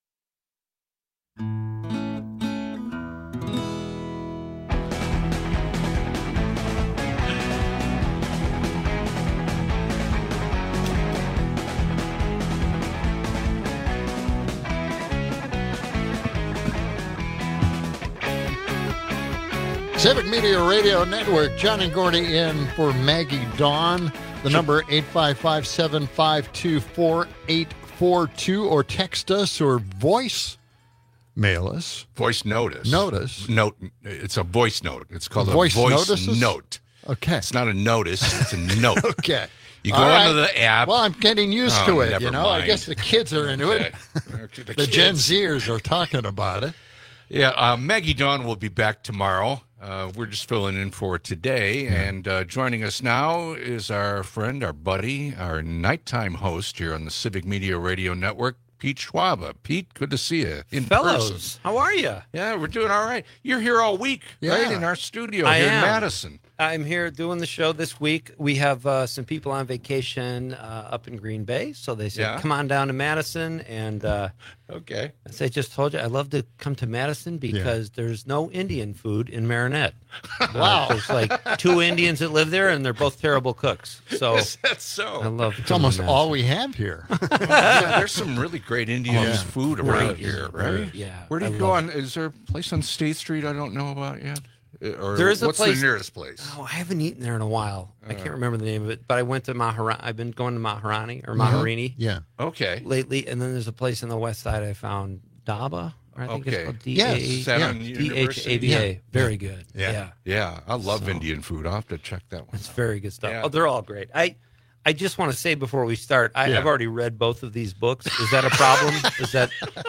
Civic Media Radio Network, John and Gordy in for Maggie Dawn. The number eight five five, seven five two, four eight four two, or text us or voice mail us. Voice notice. Notice. Note. It's a voice note. It's called voice a voice notices? note. Okay. It's not a notice. It's a note. Okay. You go All right. into the app. Well, I'm getting used Oh, to it, never you know. I mind. guess the kids are into it. Okay. The, The Gen kids. Zers are talking about it. Yeah, uh, Maggie Dawn will be back tomorrow. Uh, we're just filling in for today. And uh, joining us now is our friend, our buddy, our nighttime host here on the Civic Media Radio Network, Pete Schwaba. Pete, good to see you in Fellows, person. how are you? Yeah, we're doing all right. You're here all week, Yeah. right, in our studio I here am. in Madison. I'm here doing the show this week. We have uh, some people on vacation uh, up in Green Bay, so they said, Yeah. come on down to Madison. And uh, okay. as I just told you, I love to come to Madison because there's no Indian food in Marinette. Wow. Uh, there's like two Indians that live there, and they're both terrible cooks. So Is that so? I love It's almost all we have here. Yeah, there's some really great Indian Yeah. food Great. around here, right? Yeah, Where do I you go love on? Is there a place on State Street I don't know about yet? Uh, Or There is a what's place- the nearest place? Oh, I haven't eaten there in a while. I Uh. can't remember the name of it, but I went to Maharani. I've been going to Maharani or Mhm. Maharini Yeah. Okay. lately, and then there's a place on the west side I found, Daba. Or I think Okay. it's called D Yes. A Is that on D H University? A B A. Yeah. Very good. Yeah. Yeah. Yeah. I love So- Indian food. I'll have to check that one It's out. very good stuff. Yeah. Oh, they're all great. I I just want to say before we start, I, Yeah. I've already read both of these books. Is that a problem? Is that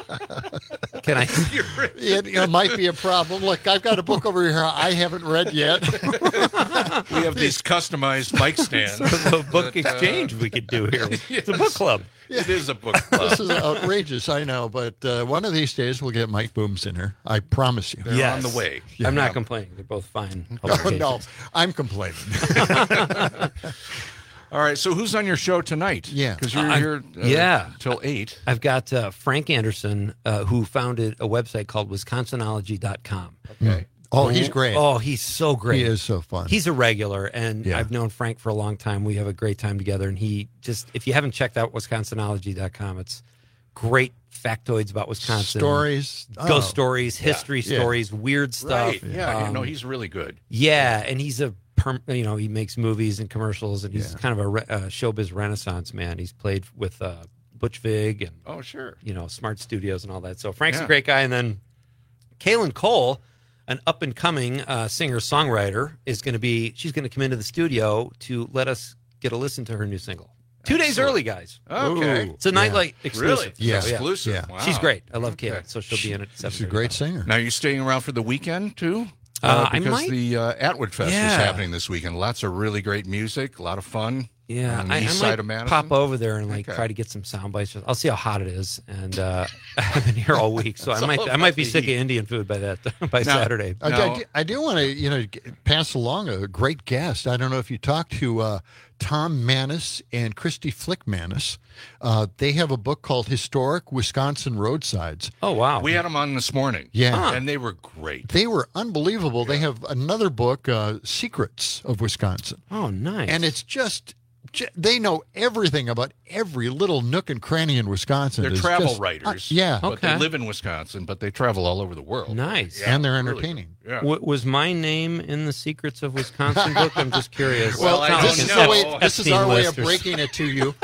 can I? It, it might be a problem. Look, I've got a book over here I haven't read yet. We have these customized mic stands. a book that, uh, exchange we could do here. It's a book club. It is a book club. This is outrageous, I know, but uh, one of these days we'll get Mike Booms in here. I promise you. They're Yes. on the way. I'm Yeah. not complaining. They're both fine. No, no, publications. I'm complaining. All right. So who's on your show tonight? Yeah. Because you're I- here uh, yeah. till eight. I've got uh, Frank Anderson, uh, who founded a website called Wisconsinology dot com. Okay. Oh, he's great. Oh, he's so great. He is so fun. He's a regular, and Yeah. I've known Frank for a long time. We have a great time together, and he just, if you haven't checked out Wisconsinology dot com, it's great factoids about Wisconsin. Stories. Ghost Oh. stories, history Yeah. stories, weird stuff. Right. Yeah. Um, no, he's really good. yeah, and he's a, perm, you know, he makes movies and commercials, and he's Yeah. kind of a re- uh, showbiz renaissance man. He's played with uh, Butch Vig and, Oh, sure. you know, Smart Studios and all that. So Frank's Yeah. a great guy. And then Kaylin Cole, an up and coming uh, singer songwriter, is going to be, she's going to come into the studio to let us get a listen to her new single. Two days Excellent. early, guys. Okay. It's a nightlight exclusive. Really? Yeah. So, Exclusive. Yeah. Wow. She's great. I love Okay. Kaylin. So she'll be in it at seven. He's a great singer. Now, are you staying around for the weekend, too? Uh, I because might- the uh, Atwood Fest Yeah. is happening this weekend. Lots of really great music, a lot of fun. Yeah, on the I, east I side might of Madison. pop over there and like Okay. try to get some sound bites. I'll see how hot it is, and uh, I've been here all week, so I It's might all I might be about sick the of Indian food by that by Now- Saturday. I, No. I do- I do want to, you know, g- pass along a great guest. I don't know if you talked to uh, Tom Manis and Christy Flick Manis. Uh, they have a book called Historic Wisconsin Roadsides. Oh wow, We had them on this morning. Yeah. And they were great. They were unbelievable. They have another book, uh, Secrets of Wisconsin. oh nice, And it's just, ju- they know everything about every little nook and cranny in Wisconsin. They're It's travel just- writers. uh, yeah. But Okay. they live in Wisconsin, but they travel all over the world. nice. and they're really entertaining. Yeah. W- was my name in the Secrets of Wisconsin book? I'm just curious. Well, Well, this is, no. the way, this is our way of Epstein breaking it to you.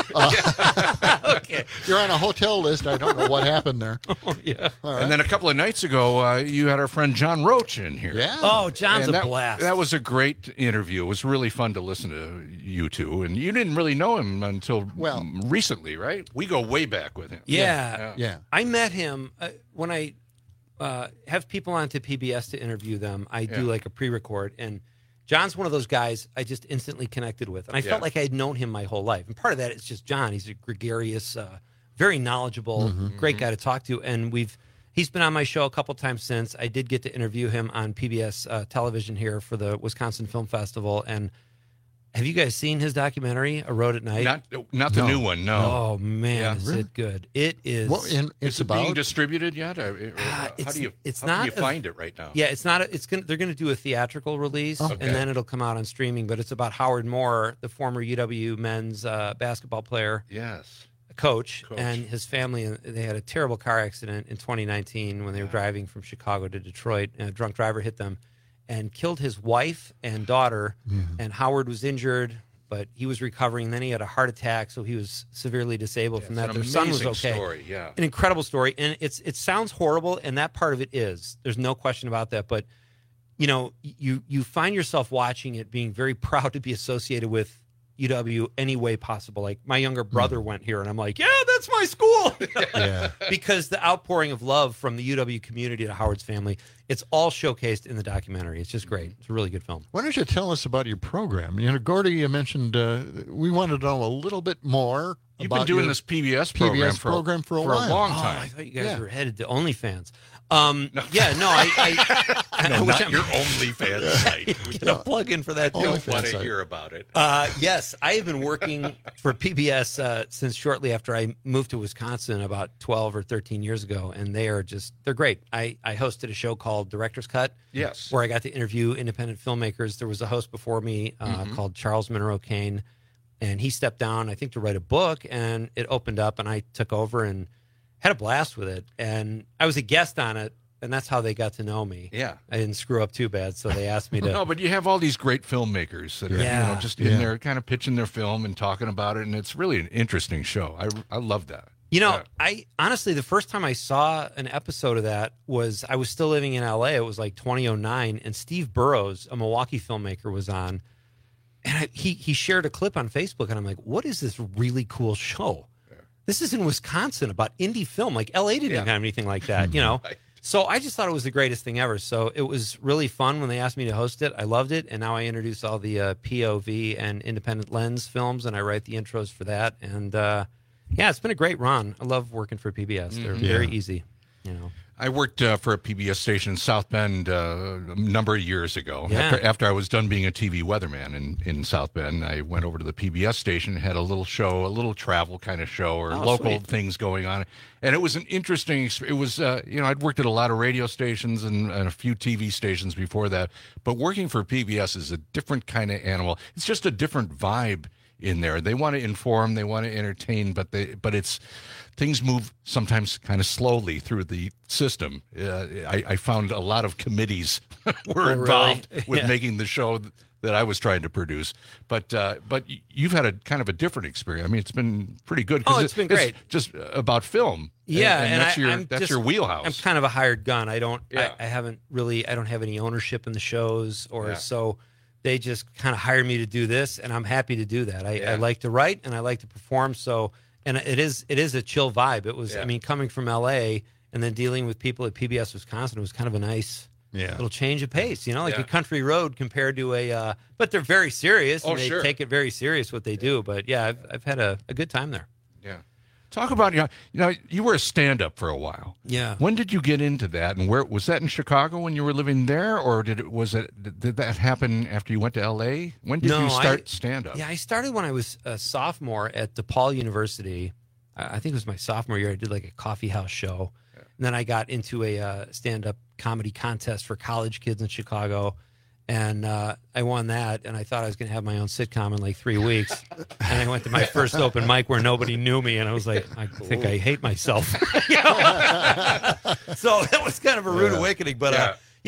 Uh, okay. You're on a hotel list. I don't know what happened there. Oh, yeah. Right. And then a couple of nights ago, uh, you had our friend John Roach in here. Yeah. Oh, John's And a that, blast. That was a great interview. It was really fun to listen to you two. And you didn't really know him until well, recently, right? We go way back with him. Yeah. Yeah. Yeah. I met him uh, when I uh, have people onto P B S to interview them. I do Yeah. like a pre-record, and John's one of those guys I just instantly connected with, and I Yeah. felt like I had known him my whole life. And part of that is just John. He's a gregarious, uh, very knowledgeable, Mm-hmm. great guy to talk to, and we've he's been on my show a couple times since. I did get to interview him on P B S uh, television here for the Wisconsin Film Festival, and. Have you guys seen his documentary, A Road at Night? Not not the No. new one, no. Oh man, Yeah. is Really? it good? It is. Well, and it's Is it about being distributed yet? Or, or Ah, how it's- do you, it's how not can you a- find it right now? Yeah, it's not. A, it's gonna. They're gonna do a theatrical release, Okay. and then it'll come out on streaming. But it's about Howard Moore, the former U W men's uh, basketball player, Yes. coach, Coach. and his family. And they had a terrible car accident in twenty nineteen when they were driving from Chicago to Detroit. And a drunk driver hit them and killed his wife and daughter. And Howard was injured, but he was recovering. Then he had a heart attack, so he was severely disabled from It's that. an Their son was amazing okay. story, yeah. An incredible story, and it's it sounds horrible, and that part of it is. There's no question about that. But you know, you you find yourself watching it, being very proud to be associated with U W any way possible. Like my younger brother went here, and I'm like, yeah, that's my school. Yeah. Because the outpouring of love from the U W community to Howard's family, it's all showcased in the documentary. It's just great. It's a really good film. Why don't you tell us about your program? You know, Gordy, you mentioned uh, we wanted to know a little bit more. You've about been doing your this P B S P B S program for, program for a for while. a long Oh, time. I thought you guys Yeah. were headed to OnlyFans. Um, yeah, no, I, I, I No, which not I'm- your OnlyFans site. Get a plug in for that too. Don't want to site. hear about it. Uh, yes, I have been working for P B S uh, since shortly after I moved to Wisconsin about twelve or thirteen years ago, and they are just, they're great. I, I hosted a show called Director's Cut. Yes. Where I got to interview independent filmmakers. There was a host before me uh, Mhm. called Charles Monroe Kane, and he stepped down, I think, to write a book, and it opened up, and I took over and had a blast with it. And I was a guest on it, and that's how they got to know me. Yeah. I didn't screw up too bad, so they asked me to. No, but you have all these great filmmakers that are Yeah. you know, just Yeah. in there kind of pitching their film and talking about it, and it's really an interesting show. I, I love that. You know, Yeah. I honestly, the first time I saw an episode of that was I was still living in L A. It was like twenty oh nine, and Steve Burrows, a Milwaukee filmmaker, was on, and I, he he shared a clip on Facebook, and I'm like, "What is this really cool show? This is in Wisconsin about indie film. Like L A didn't Yeah. have anything like that, you know." Right. So I just thought it was the greatest thing ever. So it was really fun when they asked me to host it. I loved it, and now I introduce all the uh, P O V and independent lens films, and I write the intros for that. And uh, yeah, it's been a great run. I love working for P B S. They're Mhm. very Yeah. easy, you know. I worked uh, for a P B S station in South Bend uh, a number of years ago. Yeah. After, after I was done being a T V weatherman in, in South Bend, I went over to the P B S station, had a little show, a little travel kind of show, or Oh, local sweet. things going on. And it was an interesting exp- It was, uh, you know, I'd worked at a lot of radio stations and, and a few T V stations before that. But working for P B S is a different kind of animal. It's just a different vibe in there. They want to inform, they want to entertain, but they but it's things move sometimes kind of slowly through the system. Uh, I, I found a lot of committees were really? involved with Yeah. making the show that I was trying to produce. But uh, but you've had a kind of a different experience. I mean, it's been pretty good. 'cause Oh, it's it- been great. just about film. Yeah, and, and that's I, your I'm that's just- your wheelhouse. I'm kind of a hired gun. I don't. Yeah. I, I haven't really. I don't have any ownership in the shows, or Yeah. so they just kind of hire me to do this, and I'm happy to do that. I, Yeah. I like to write and I like to perform. So, and it is it is a chill vibe. It was. Yeah. I mean, coming from L A and then dealing with people at P B S Wisconsin, it was kind of a nice. Yeah. Little change of pace, you know, like Yeah. a country road compared to a, uh, but they're very serious and Oh, they sure. take it very serious what they do. But yeah, I've, I've had a, a good time there. Yeah. Talk about you know, you know you were a stand-up for a while. Yeah. When did you get into that, and where was that in Chicago when you were living there, or did it was it did that happen after you went to L A? When did No, you start I- stand-up? Yeah, I started when I was a sophomore at DePaul University. I I think it was my sophomore year. I did like a coffee house show. And then I got into a uh, stand-up comedy contest for college kids in Chicago. And uh, I won that, and I thought I was going to have my own sitcom in like three weeks. And I went to my first open mic where nobody knew me, and I was like, I think I hate myself. You know? So that was kind of a rude Yeah. awakening. But Yeah. uh,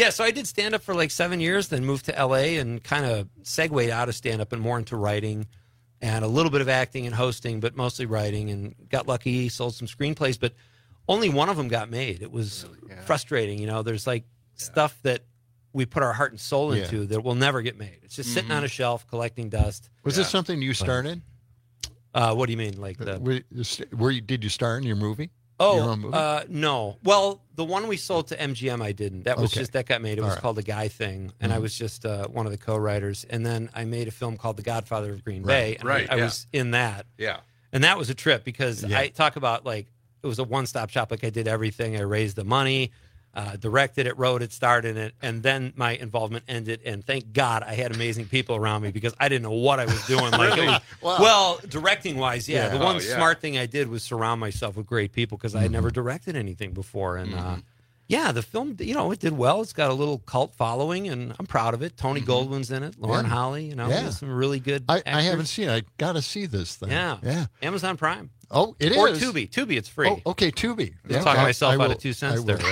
Yeah, so I did stand-up for like seven years, then moved to L A and kind of segued out of stand-up and more into writing and a little bit of acting and hosting, but mostly writing, and got lucky, sold some screenplays, but only one of them got made. It was yeah. frustrating. You know, there's like yeah. stuff that we put our heart and soul into yeah. that will never get made. It's just mm-hmm. sitting on a shelf collecting dust. Was yeah. this something you started? Uh, what do you mean? Like the were, were you, did you star in your movie? Oh, your own movie? Uh, no. Well, the one we sold to M G M, I didn't. That was okay. just that got made. It was right. called The Guy Thing, and mm-hmm. I was just uh, one of the co-writers. And then I made a film called The Godfather of Green right. Bay, and right. I, I yeah. was in that. Yeah, and that was a trip because yeah. I talk about like it was a one-stop shop. Like I did everything. I raised the money. Uh, directed it, wrote it, starred in it, and then my involvement ended. And thank God I had amazing people around me because I didn't know what I was doing. Like, really? it was, wow. well, directing wise, yeah. yeah. The one oh, yeah. smart thing I did was surround myself with great people because I had never directed anything before. And Mm-hmm. uh, yeah, the film, you know, it did well. It's got a little cult following, and I'm proud of it. Tony Mm-hmm. Goldwyn's in it, Lauren Yeah. Holly, you know, Yeah. there's some really good. I, actors. I haven't seen it. I got to see this thing. Yeah, yeah. Amazon Prime. Oh, it or is. Or Tubi. Tubi, it's free. Oh, okay, Tubi. I'm Yeah. talking I- myself I out will- of two cents I there.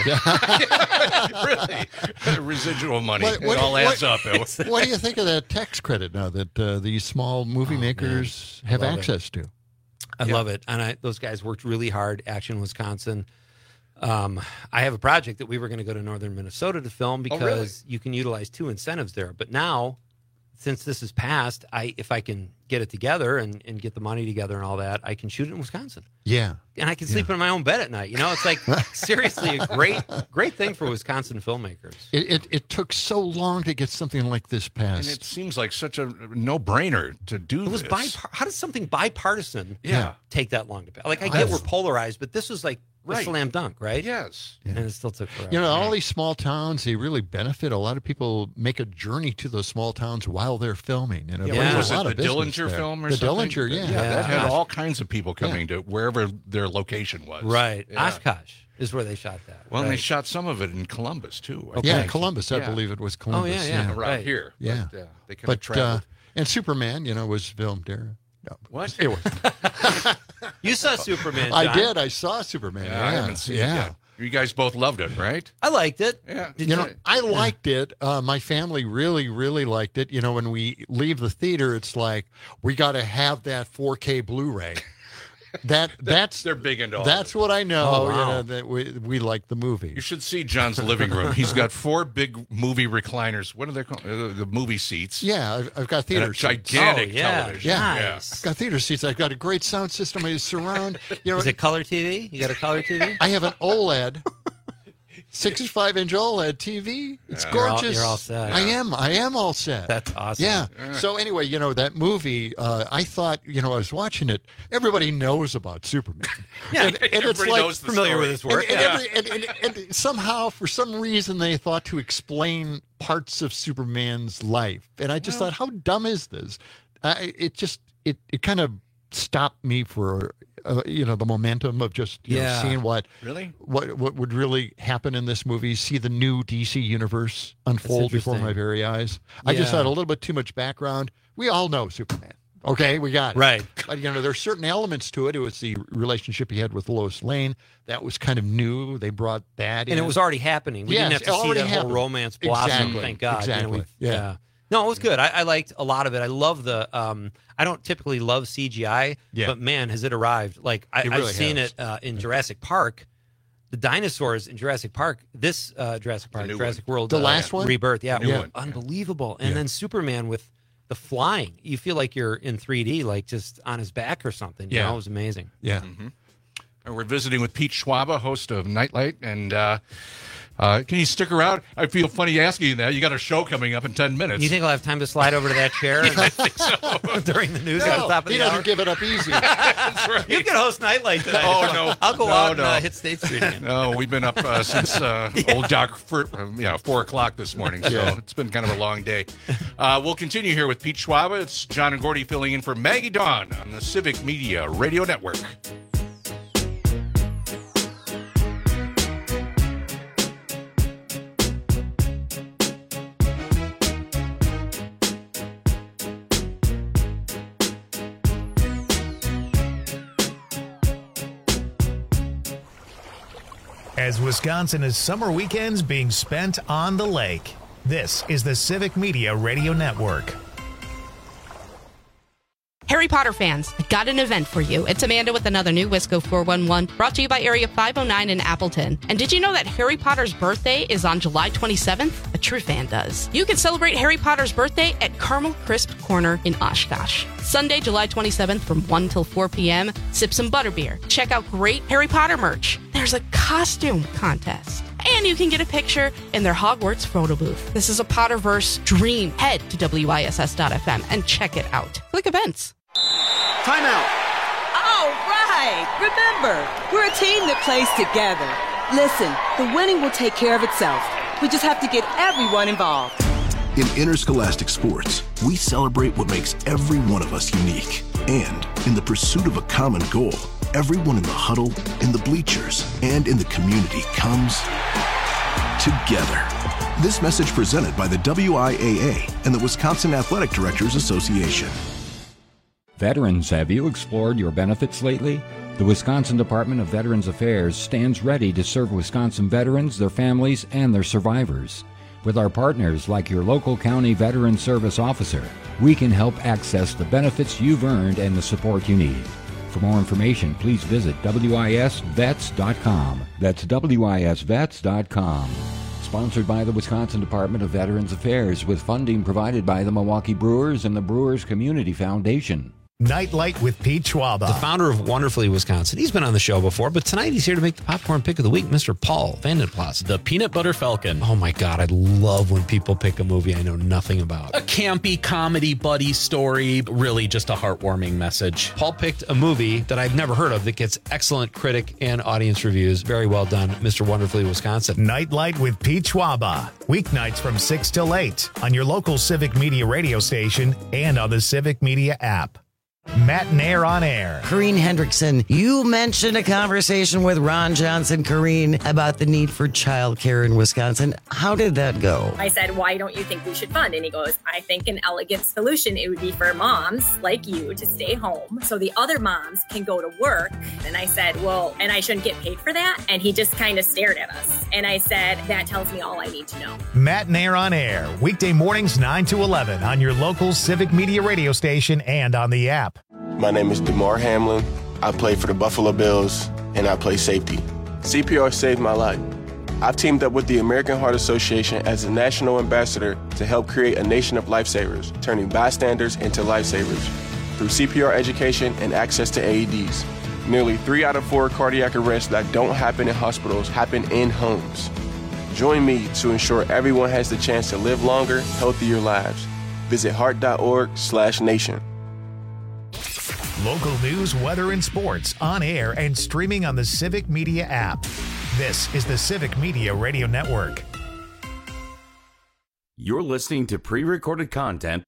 will. Really? Residual money. What- what- it all adds what- up. What do you think of that tax credit now that uh, these small movie Oh, makers man. have Love access it. to? I Yeah. love it. And I, those guys worked really hard. Action Wisconsin. Um, I have a project that we were going to go to northern Minnesota to film because Oh, really? you can utilize two incentives there. But now, since this is passed, I if I can get it together and, and get the money together and all that, I can shoot it in Wisconsin. Yeah. And I can sleep Yeah. in my own bed at night. You know, it's like seriously a great, great thing for Wisconsin filmmakers. It, it it took so long to get something like this passed. And it seems like such a no-brainer to do It was this. bipar- How does something bipartisan Yeah. take that long to pass? Like I get I've- we're polarized, but this was like Right. a slam dunk, right? Yes. And it still took forever. You know, all these small towns, they really benefit. A lot of people make a journey to those small towns while they're filming. And it Yeah, brings Yeah. a was lot it of the business Dillinger there. film or the something? Dillinger, yeah. Yeah, that had Yeah. all kinds of people coming to wherever their location was. Right. Yeah. Oshkosh is where they shot that. Well, and right. they shot some of it in Columbus, too. I Yeah, think. Columbus, I Yeah. believe it was Columbus. yeah, yeah. Around Right. here. Yeah. But, uh, they kind of But, uh, traveled. and Superman, you know, was filmed there. No. What? It was. You saw Superman, I John. did. I saw Superman. Yeah, Yeah, I haven't seen yeah. it yet. You guys both loved it, right? I liked it. Yeah. Did You know, I liked it. Uh, my family really, really liked it. You know, when we leave the theater, it's like we got to have that four K Blu-ray. That that's They're big into all That's this. what I know. Oh, wow. You know that we we like the movie. You should see John's living room. He's got four big movie recliners. What are they called? Uh, the movie seats. Yeah, I've, I've got And theater a seats. gigantic Oh, yeah. television. Yeah. Nice. I've got theater seats. I've got a great sound system. I surround. You know, Is it color T V? You got a color T V? I have an OLED, sixty-five inch OLED T V. It's Yeah. You're all- gorgeous. you're all set. I am. I am all set. That's awesome. Yeah. So anyway, you know that movie. Uh, I thought, you know, I was watching it. Everybody knows about Superman. Yeah, and, and it's everybody like knows the familiar story. with his work. And, and, Yeah. every, and, and, and somehow, for some reason, they thought to explain parts of Superman's life, and I just Well- thought, how dumb is this? I, it just it it kind of stopped me for uh, you know the momentum of just you Yeah. know, seeing what Really? what what would really happen in this movie. See the new D C universe unfold before interesting. my very eyes. I just Yeah. had a little bit too much background. We all know Superman. Okay, we got it. Right. But, you know, there's certain elements to it. It was the relationship he had with Lois Lane. That was kind of new. They brought that in. And it was already happening. We Yes, didn't have it to see already that happened. whole romance blossom. Exactly, Thank God. You know, exactly. we've- Yeah. No, it was good. I, I liked a lot of it. I love the. Um, I don't typically love C G I, Yeah. but man, has it arrived! Like I, It really I've seen has. it uh, in Jurassic Park. The dinosaurs in Jurassic Park. This uh, Jurassic Park, new Jurassic one. World, The uh, last one? Rebirth. Yeah, The new yeah. one. Unbelievable. And Yeah. then Superman with the flying. You feel like you're in three D, like just on his back or something. You Yeah. know, it was amazing. Yeah. And we're visiting with Pete Schwaba, host of Nightlight. And uh, uh, can you stick around? I feel funny asking you that. You got a show coming up in ten minutes. You think I'll have time to slide over to that chair I think so. during the news at the No, top of he the doesn't hour? give it up easy. That's right. You can host Nightlight tonight. Oh, no. I'll go No, out and no. uh, hit State Street again. No, we've been up uh, since uh, old Doc, for, uh, yeah, four o'clock this morning. So Yeah. it's been kind of a long day. Uh, we'll continue here with Pete Schwaba. It's John and Gordy filling in for Maggie Dawn on the Civic Media Radio Network. as Wisconsin is summer weekends being spent on the lake. This is the Civic Media Radio Network. Harry Potter fans, I got an event for you. It's Amanda with another new Wisco four one one, brought to you by Area five oh nine in Appleton. And did you know that Harry Potter's birthday is on July twenty-seventh? A true fan does. You can celebrate Harry Potter's birthday at Caramel Crisp Corner in Oshkosh. Sunday, July twenty-seventh from one till four p.m., sip some butterbeer. Check out great Harry Potter merch. There's a costume contest. And you can get a picture in their Hogwarts photo booth. This is a Potterverse dream. Head to W I S S dot F M and check it out. Click events. Timeout. All right. Remember, we're a team that plays together. Listen, the winning will take care of itself. We just have to get everyone involved. In interscholastic sports, we celebrate what makes every one of us unique. And in the pursuit of a common goal, everyone in the huddle, in the bleachers, and in the community comes together. This message presented by the W I A A and the Wisconsin Athletic Directors Association. Veterans, have you explored your benefits lately? The Wisconsin Department of Veterans Affairs stands ready to serve Wisconsin veterans, their families, and their survivors. With our partners like your local county veteran service officer, we can help access the benefits you've earned and the support you need. For more information, please visit W I S vets dot com. That's W I S vets dot com. Sponsored by the Wisconsin Department of Veterans Affairs with funding provided by the Milwaukee Brewers and the Brewers Community Foundation. Nightlight with Pete Schwaba. The founder of Wonderfully Wisconsin. He's been on the show before, but tonight he's here to make the popcorn pick of the week, Mister Paul Vandenplas. The Peanut Butter Falcon. Oh my God, I love when people pick a movie I know nothing about. A campy comedy buddy story, really just a heartwarming message. Paul picked a movie that I've never heard of that gets excellent critic and audience reviews. Very well done, Mister Wonderfully Wisconsin. Nightlight with Pete Schwaba. Weeknights from six till eight on your local Civic Media radio station and on the Civic Media app. Matt Nair on air. Corrine Hendrickson, you mentioned a conversation with Ron Johnson, Corrine, about the need for childcare in Wisconsin. How did that go? I said, why don't you think we should fund? And he goes, I think an elegant solution, it would be for moms like you to stay home so the other moms can go to work. And I said, well, and I shouldn't get paid for that? And he just kind of stared at us. And I said, that tells me all I need to know. Matt Nair on air, weekday mornings nine to eleven on your local Civic Media radio station and on the app. My name is DeMar Hamlin. I play for the Buffalo Bills, and I play safety. C P R saved my life. I've teamed up with the American Heart Association as a national ambassador to help create a nation of lifesavers, turning bystanders into lifesavers through C P R education and access to A E Ds. Nearly three out of four cardiac arrests that don't happen in hospitals happen in homes. Join me to ensure everyone has the chance to live longer, healthier lives. Visit heart.org slash nation. Local news, weather, and sports on air and streaming on the Civic Media app. This is the Civic Media Radio Network. You're listening to pre-recorded content.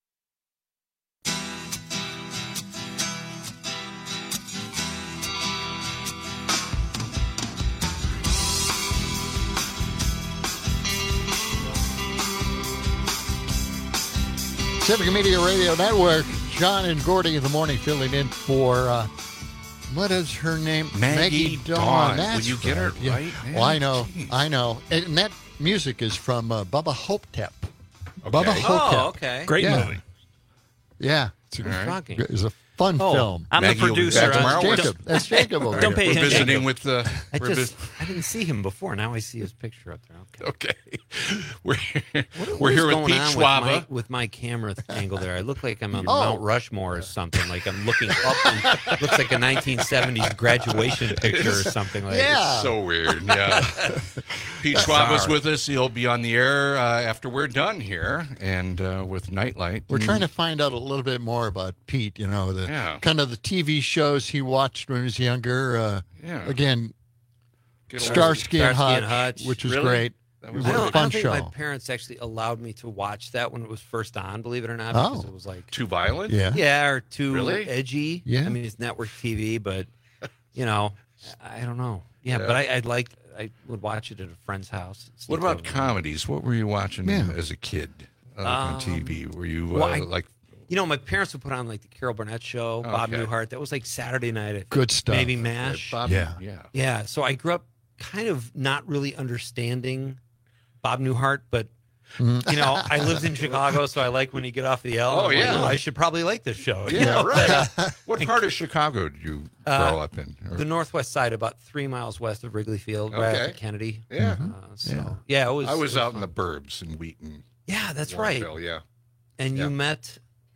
Civic Media Radio Network. John and Gordy in the morning filling in for, uh, what is her name? Maggie, Maggie Dawn. Dawn. That's Will you get right. her Yeah. right? Man, well, I know. geez. I know. And that music is from uh, Bubba Hotep. Okay. Bubba Hotep. Oh, okay. Great yeah. movie. Yeah. It's right. It's a fun oh, film. I'm Maggie the producer. That's, That's Jacob. Jacob. That's Jacob over Don't here. pay We're attention. visiting with the. I we're just vis- I didn't see him before. Now I see his picture up there. Okay. Okay. We're What, we're what here is with going Pete on Schwaba. with my, with my camera angle there. I look like I'm on Oh. Mount Rushmore or something. Like I'm looking up. And looks like a nineteen seventies graduation picture or something like Yeah. that. It's so weird. Yeah. Pete Schwaba's with us. He'll be on the air uh, after we're done here, and uh, with Nightlight. We're trying to find out a little bit more about Pete, you know, the Yeah. kind of the T V shows he watched when he was younger. Uh, Yeah. Again, Get Starsky and Starsky and Hutch, Hutch. which was Really? great. That It was was I a don't, I fun don't think show. my parents actually allowed me to watch that when it was first on, believe it or not, Oh. because it was like Too violent? Yeah. yeah, or too Really? edgy. Yeah. I mean, it's network T V, but you know, I don't know. Yeah, Yeah. but I, I'd like I would watch it at a friend's house. What Sneak about over. comedies? What were you watching Yeah. as a kid uh, Um, on T V? Were you uh, well, I- like You know, my parents would put on like the Carol Burnett show, Bob Okay. Newhart. That was like Saturday night. At Good stuff. Maybe MASH. Bob? Yeah. Yeah. Yeah. So I grew up kind of not really understanding Bob Newhart, but Mm. you know, I lived in Chicago, so I like when you get off the L. Oh, I'm yeah. like, oh, I should probably like this show. you Yeah, know? right. What part of Chicago did you grow Uh, up in? Or- The northwest side, about three miles west of Wrigley Field, right Okay. after Kennedy. Yeah. Uh, so, yeah. it was. I was it out fun. in the burbs in Wheaton. Yeah, that's right. Warrenville, Yeah. And Yeah. you met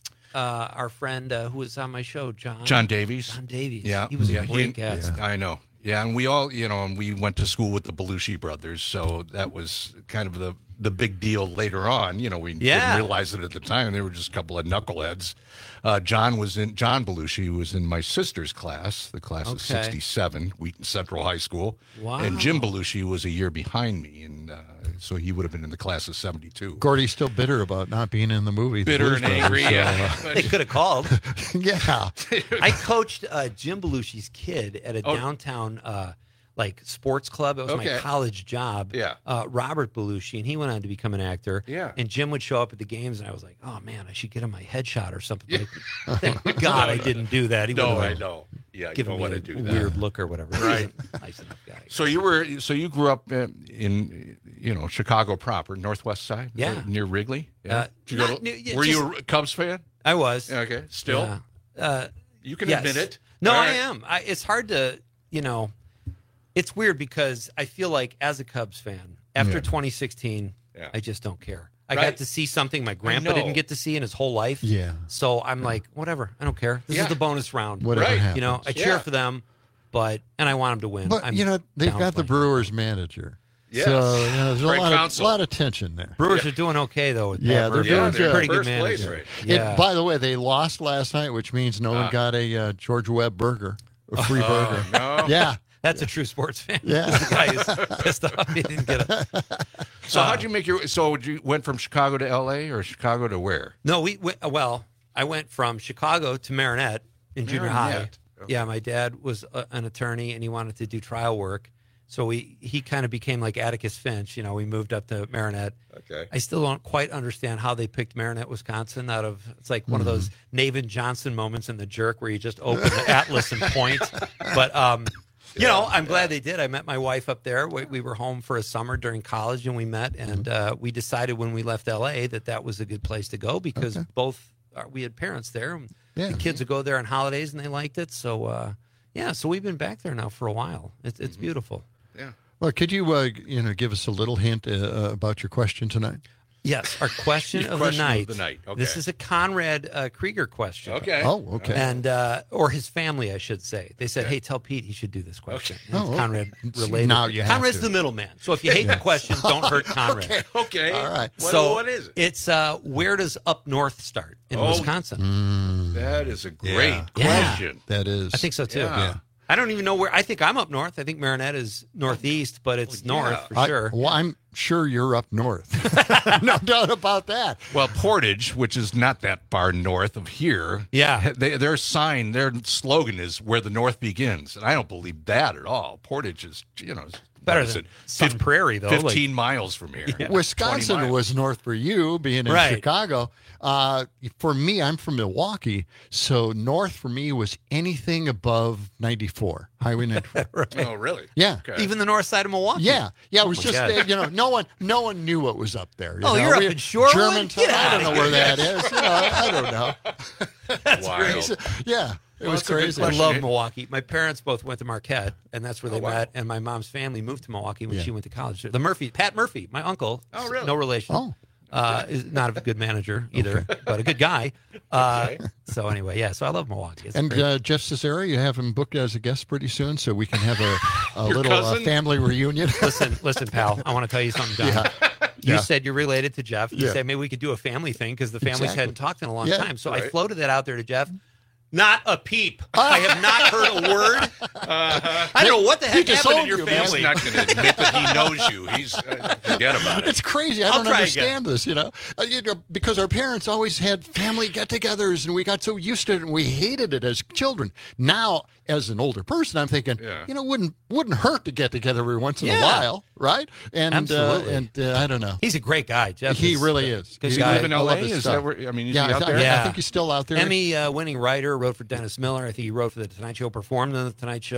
uh, our friend uh, who was on my show, John. John Davies. John Davies. Yeah. He was yeah, a great guest. yeah, I know. Yeah, and we all, you know, and we went to school with the Belushi brothers, so that was kind of the the big deal later on. You know, we Yeah. didn't realize it at the time. They were just a couple of knuckleheads. Uh, John was in John Belushi was in my sister's class, the class of Okay. sixty-seven, Wheaton Central High School. Wow. And Jim Belushi was a year behind me, and uh, so he would have been in the class of seventy-two. Gordy's still bitter about not being in the movie. The Bitter Blues and angry, Brothers, yeah. so, uh, They could have called. yeah. I coached uh, Jim Belushi's kid at a Oh. downtown uh, like sports club. It was Okay. my college job. Yeah. Uh, Robert Belushi, and he went on to become an actor. Yeah. And Jim would show up at the games, and I was like, oh man, I should get him my headshot or something. Like, thank God I didn't do that. He No, would've I know. Yeah, you given don't me want a to do that. weird look or whatever. Right. He's a nice enough guy. So you were, so you grew up in, in you know, Chicago proper, northwest side, Yeah. uh, near Wrigley. Yeah. Uh, Did you go not to- near- yeah, were just- you a Cubs fan? I was. Okay, still. Yeah. Uh, You can yes. admit it. No, All I right. am. I, it's hard to, you know, it's weird because I feel like as a Cubs fan, after Yeah. twenty sixteen, Yeah. I just don't care. I Right. got to see something my grandpa know. didn't get to see in his whole life. Yeah. So I'm like, whatever. I don't care. This Yeah. is the bonus round. Whatever Right. happens. You know, I cheer Yeah. for them, but and I want them to win. But, I'm you know, they've down got the playing. Brewers manager. Yes. So, you know, there's a Great lot of, counsel. lot of tension there. Brewers are doing okay though. With Yeah, Pat they're Burke. doing they're good. Pretty first good place, manager. right? Yeah. And by the way, they lost last night, which means no Ah. one got a uh, George Webb burger, a free burger. no. Yeah. That's a true sports fan. Yeah. the guy is pissed off he didn't get it. So how'd you make your? So you went from Chicago to L A or Chicago to where? No, we went, well, I went from Chicago to Marinette in junior high. Marinette. Okay. Yeah, my dad was a, an attorney and he wanted to do trial work. So we he kind of became like Atticus Finch. You know, we moved up to Marinette. Okay. I still don't quite understand how they picked Marinette, Wisconsin out of, it's like one of those Navin Johnson moments in The Jerk where you just open the atlas and point. But, um, you know, I'm glad they did. I met my wife up there. We, we were home for a summer during college, and we met, and uh, we decided when we left L A that that was a good place to go because Okay. both uh, we had parents there. And Yeah. The kids would go there on holidays, and they liked it. So, uh, yeah, so we've been back there now for a while. It's, it's beautiful. Yeah. Well, could you, uh, you know, give us a little hint uh, about your question tonight? Yes, our question, Your of, question the of night. the night, okay. This is a Conrad uh, Krieger question. Okay. Oh, okay. And uh, or his family, I should say. They said, "Hey, tell Pete he should do this question." Okay. And it's Oh, okay. Conrad related. Now you have Conrad's to. the middleman. So if you hate the question, don't hurt Conrad. Okay. Okay. All right. What, so what is it? It's uh, where does up north start in Oh. Wisconsin? That is a great Yeah. question. That is. I think so too. Yeah. Yeah. I don't even know where. I think I'm up north. I think Marinette is northeast, but it's Well, yeah. north for I, sure. Well, I'm sure you're up north. No doubt about that. Well, Portage, which is not that far north of here, Yeah. they, their sign, their slogan is "Where the North begins," and I don't believe that at all. Portage is, you know, Better what is than it? Sun Fif- Prairie, though. Fifteen miles from here. twenty Wisconsin miles. was north for you, being in Right. Chicago. Uh, for me, I'm from Milwaukee, so north for me was anything above ninety-four, Highway ninety-four. Oh, really? Yeah. Okay. Even the north side of Milwaukee. Yeah, yeah. It was Oh, my just God. uh, you know, no one, no one knew what was up there. you Oh, know? you're up We- in Shorewood? Germantown. Get I don't outta know where here. that is. You know, I don't know. That's Wild. great. Yeah, it Well, was that's a good crazy. I question. love Milwaukee. My parents both went to Marquette, and that's where they Oh, wow. met. And my mom's family moved to Milwaukee when Yeah. she went to college. The Murphy, Pat Murphy, my uncle. Oh, really? No relation. Oh. Uh, is not a good manager either, but a good guy. Uh, So anyway, yeah. So I love Milwaukee. It's And great. uh, Jeff Cesare, you have him booked as a guest pretty soon, so we can have a, a Your little uh, cousin? family reunion. listen, listen, pal. I want to tell you something, John. You Yeah. said you're related to Jeff. You Yeah. said maybe we could do a family thing because the families Exactly. hadn't talked in a long Yeah, time. So I right. floated that out there to Jeff. Not a peep. I have not heard a word. Uh-huh. I don't know what the heck happened in disowned your you, man. He's family. not going to admit that he knows you. He's uh, forget about it. It's crazy. I I'll don't try understand this, you know? Uh, you know, because our parents always had family get-togethers, and we got so used to it, and we hated it as children. Now, as an older person, I'm thinking, Yeah. you know, wouldn't wouldn't hurt to get together every once in Yeah. a while, right? And Absolutely. Uh, and uh, I don't know. He's a great guy, Jeff. He is really a is. Good Does he guy. live in I L A? love his Is stuff. that where? I mean, is yeah, he I, out th- there? I Yeah. think he's still out there. Emmy uh, winning writer, wrote for Dennis Miller. I think he wrote for The Tonight Show, performed on The Tonight Show. Yeah.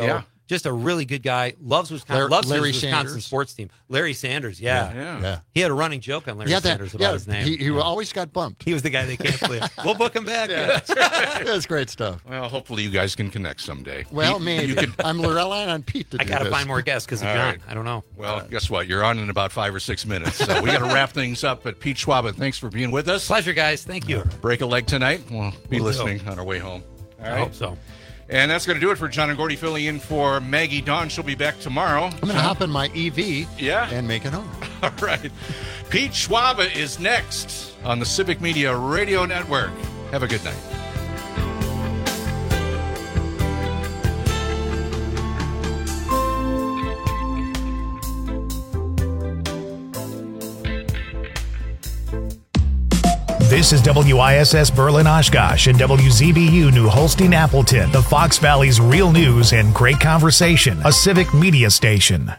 Just a really good guy. Loves Wisconsin. Larry, loves Larry his Wisconsin Sanders. sports team. Larry Sanders, yeah. Yeah. yeah. yeah. He had a running joke on Larry Yeah, that- Sanders about yeah, his name. he- he Yeah. always got bumped. He was the guy they canceled. We'll book him back. Yeah. That's great stuff. Well, hopefully you guys can connect someday. Well, Pete, maybe. you could. I'm relying on Pete to I do got to this. find more guests because of All John. right. I don't know. Well, guess what? You're on in about five or six minutes. So we got to wrap things up. But Pete Schwaba, thanks for being with us. Pleasure, guys. Thank you. Break a leg tonight. We'll be We'll do. listening on our way home. All I right. hope so. And that's going to do it for John and Gordy filling in for Maggie Dawn. She'll be back tomorrow. I'm going to hop in my E V Yeah. and make it home. All right. Pete Schwaba is next on the Civic Media Radio Network. Have a good night. This is W I S S Berlin Oshkosh and W Z B U New Holstein Appleton, the Fox Valley's real news and great conversation, a civic media station.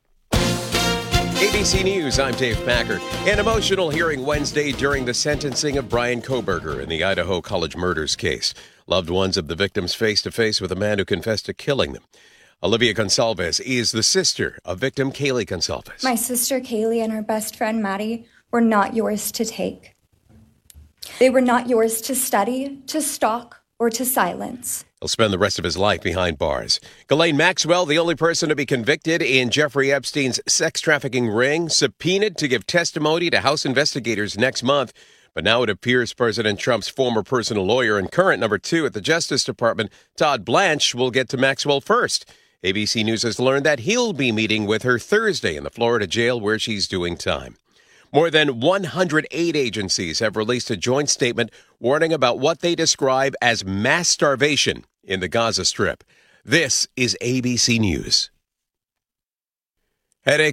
A B C News, I'm Dave Packer. An emotional hearing Wednesday during the sentencing of Brian Kohberger in the Idaho College murders case. Loved ones of the victims face-to-face with a man who confessed to killing them. Olivia Gonsalves is the sister of victim Kaylee Gonsalves. My sister Kaylee and her best friend Maddie were not yours to take. They were not yours to study, to stalk, or to silence. He'll spend the rest of his life behind bars. Ghislaine Maxwell, the only person to be convicted in Jeffrey Epstein's sex trafficking ring, subpoenaed to give testimony to House investigators next month. But now it appears President Trump's former personal lawyer and current number two at the Justice Department, Todd Blanche, will get to Maxwell first. A B C News has learned that he'll be meeting with her Thursday in the Florida jail where she's doing time. More than one hundred eight agencies have released a joint statement warning about what they describe as mass starvation in the Gaza Strip. This is A B C News. Headaches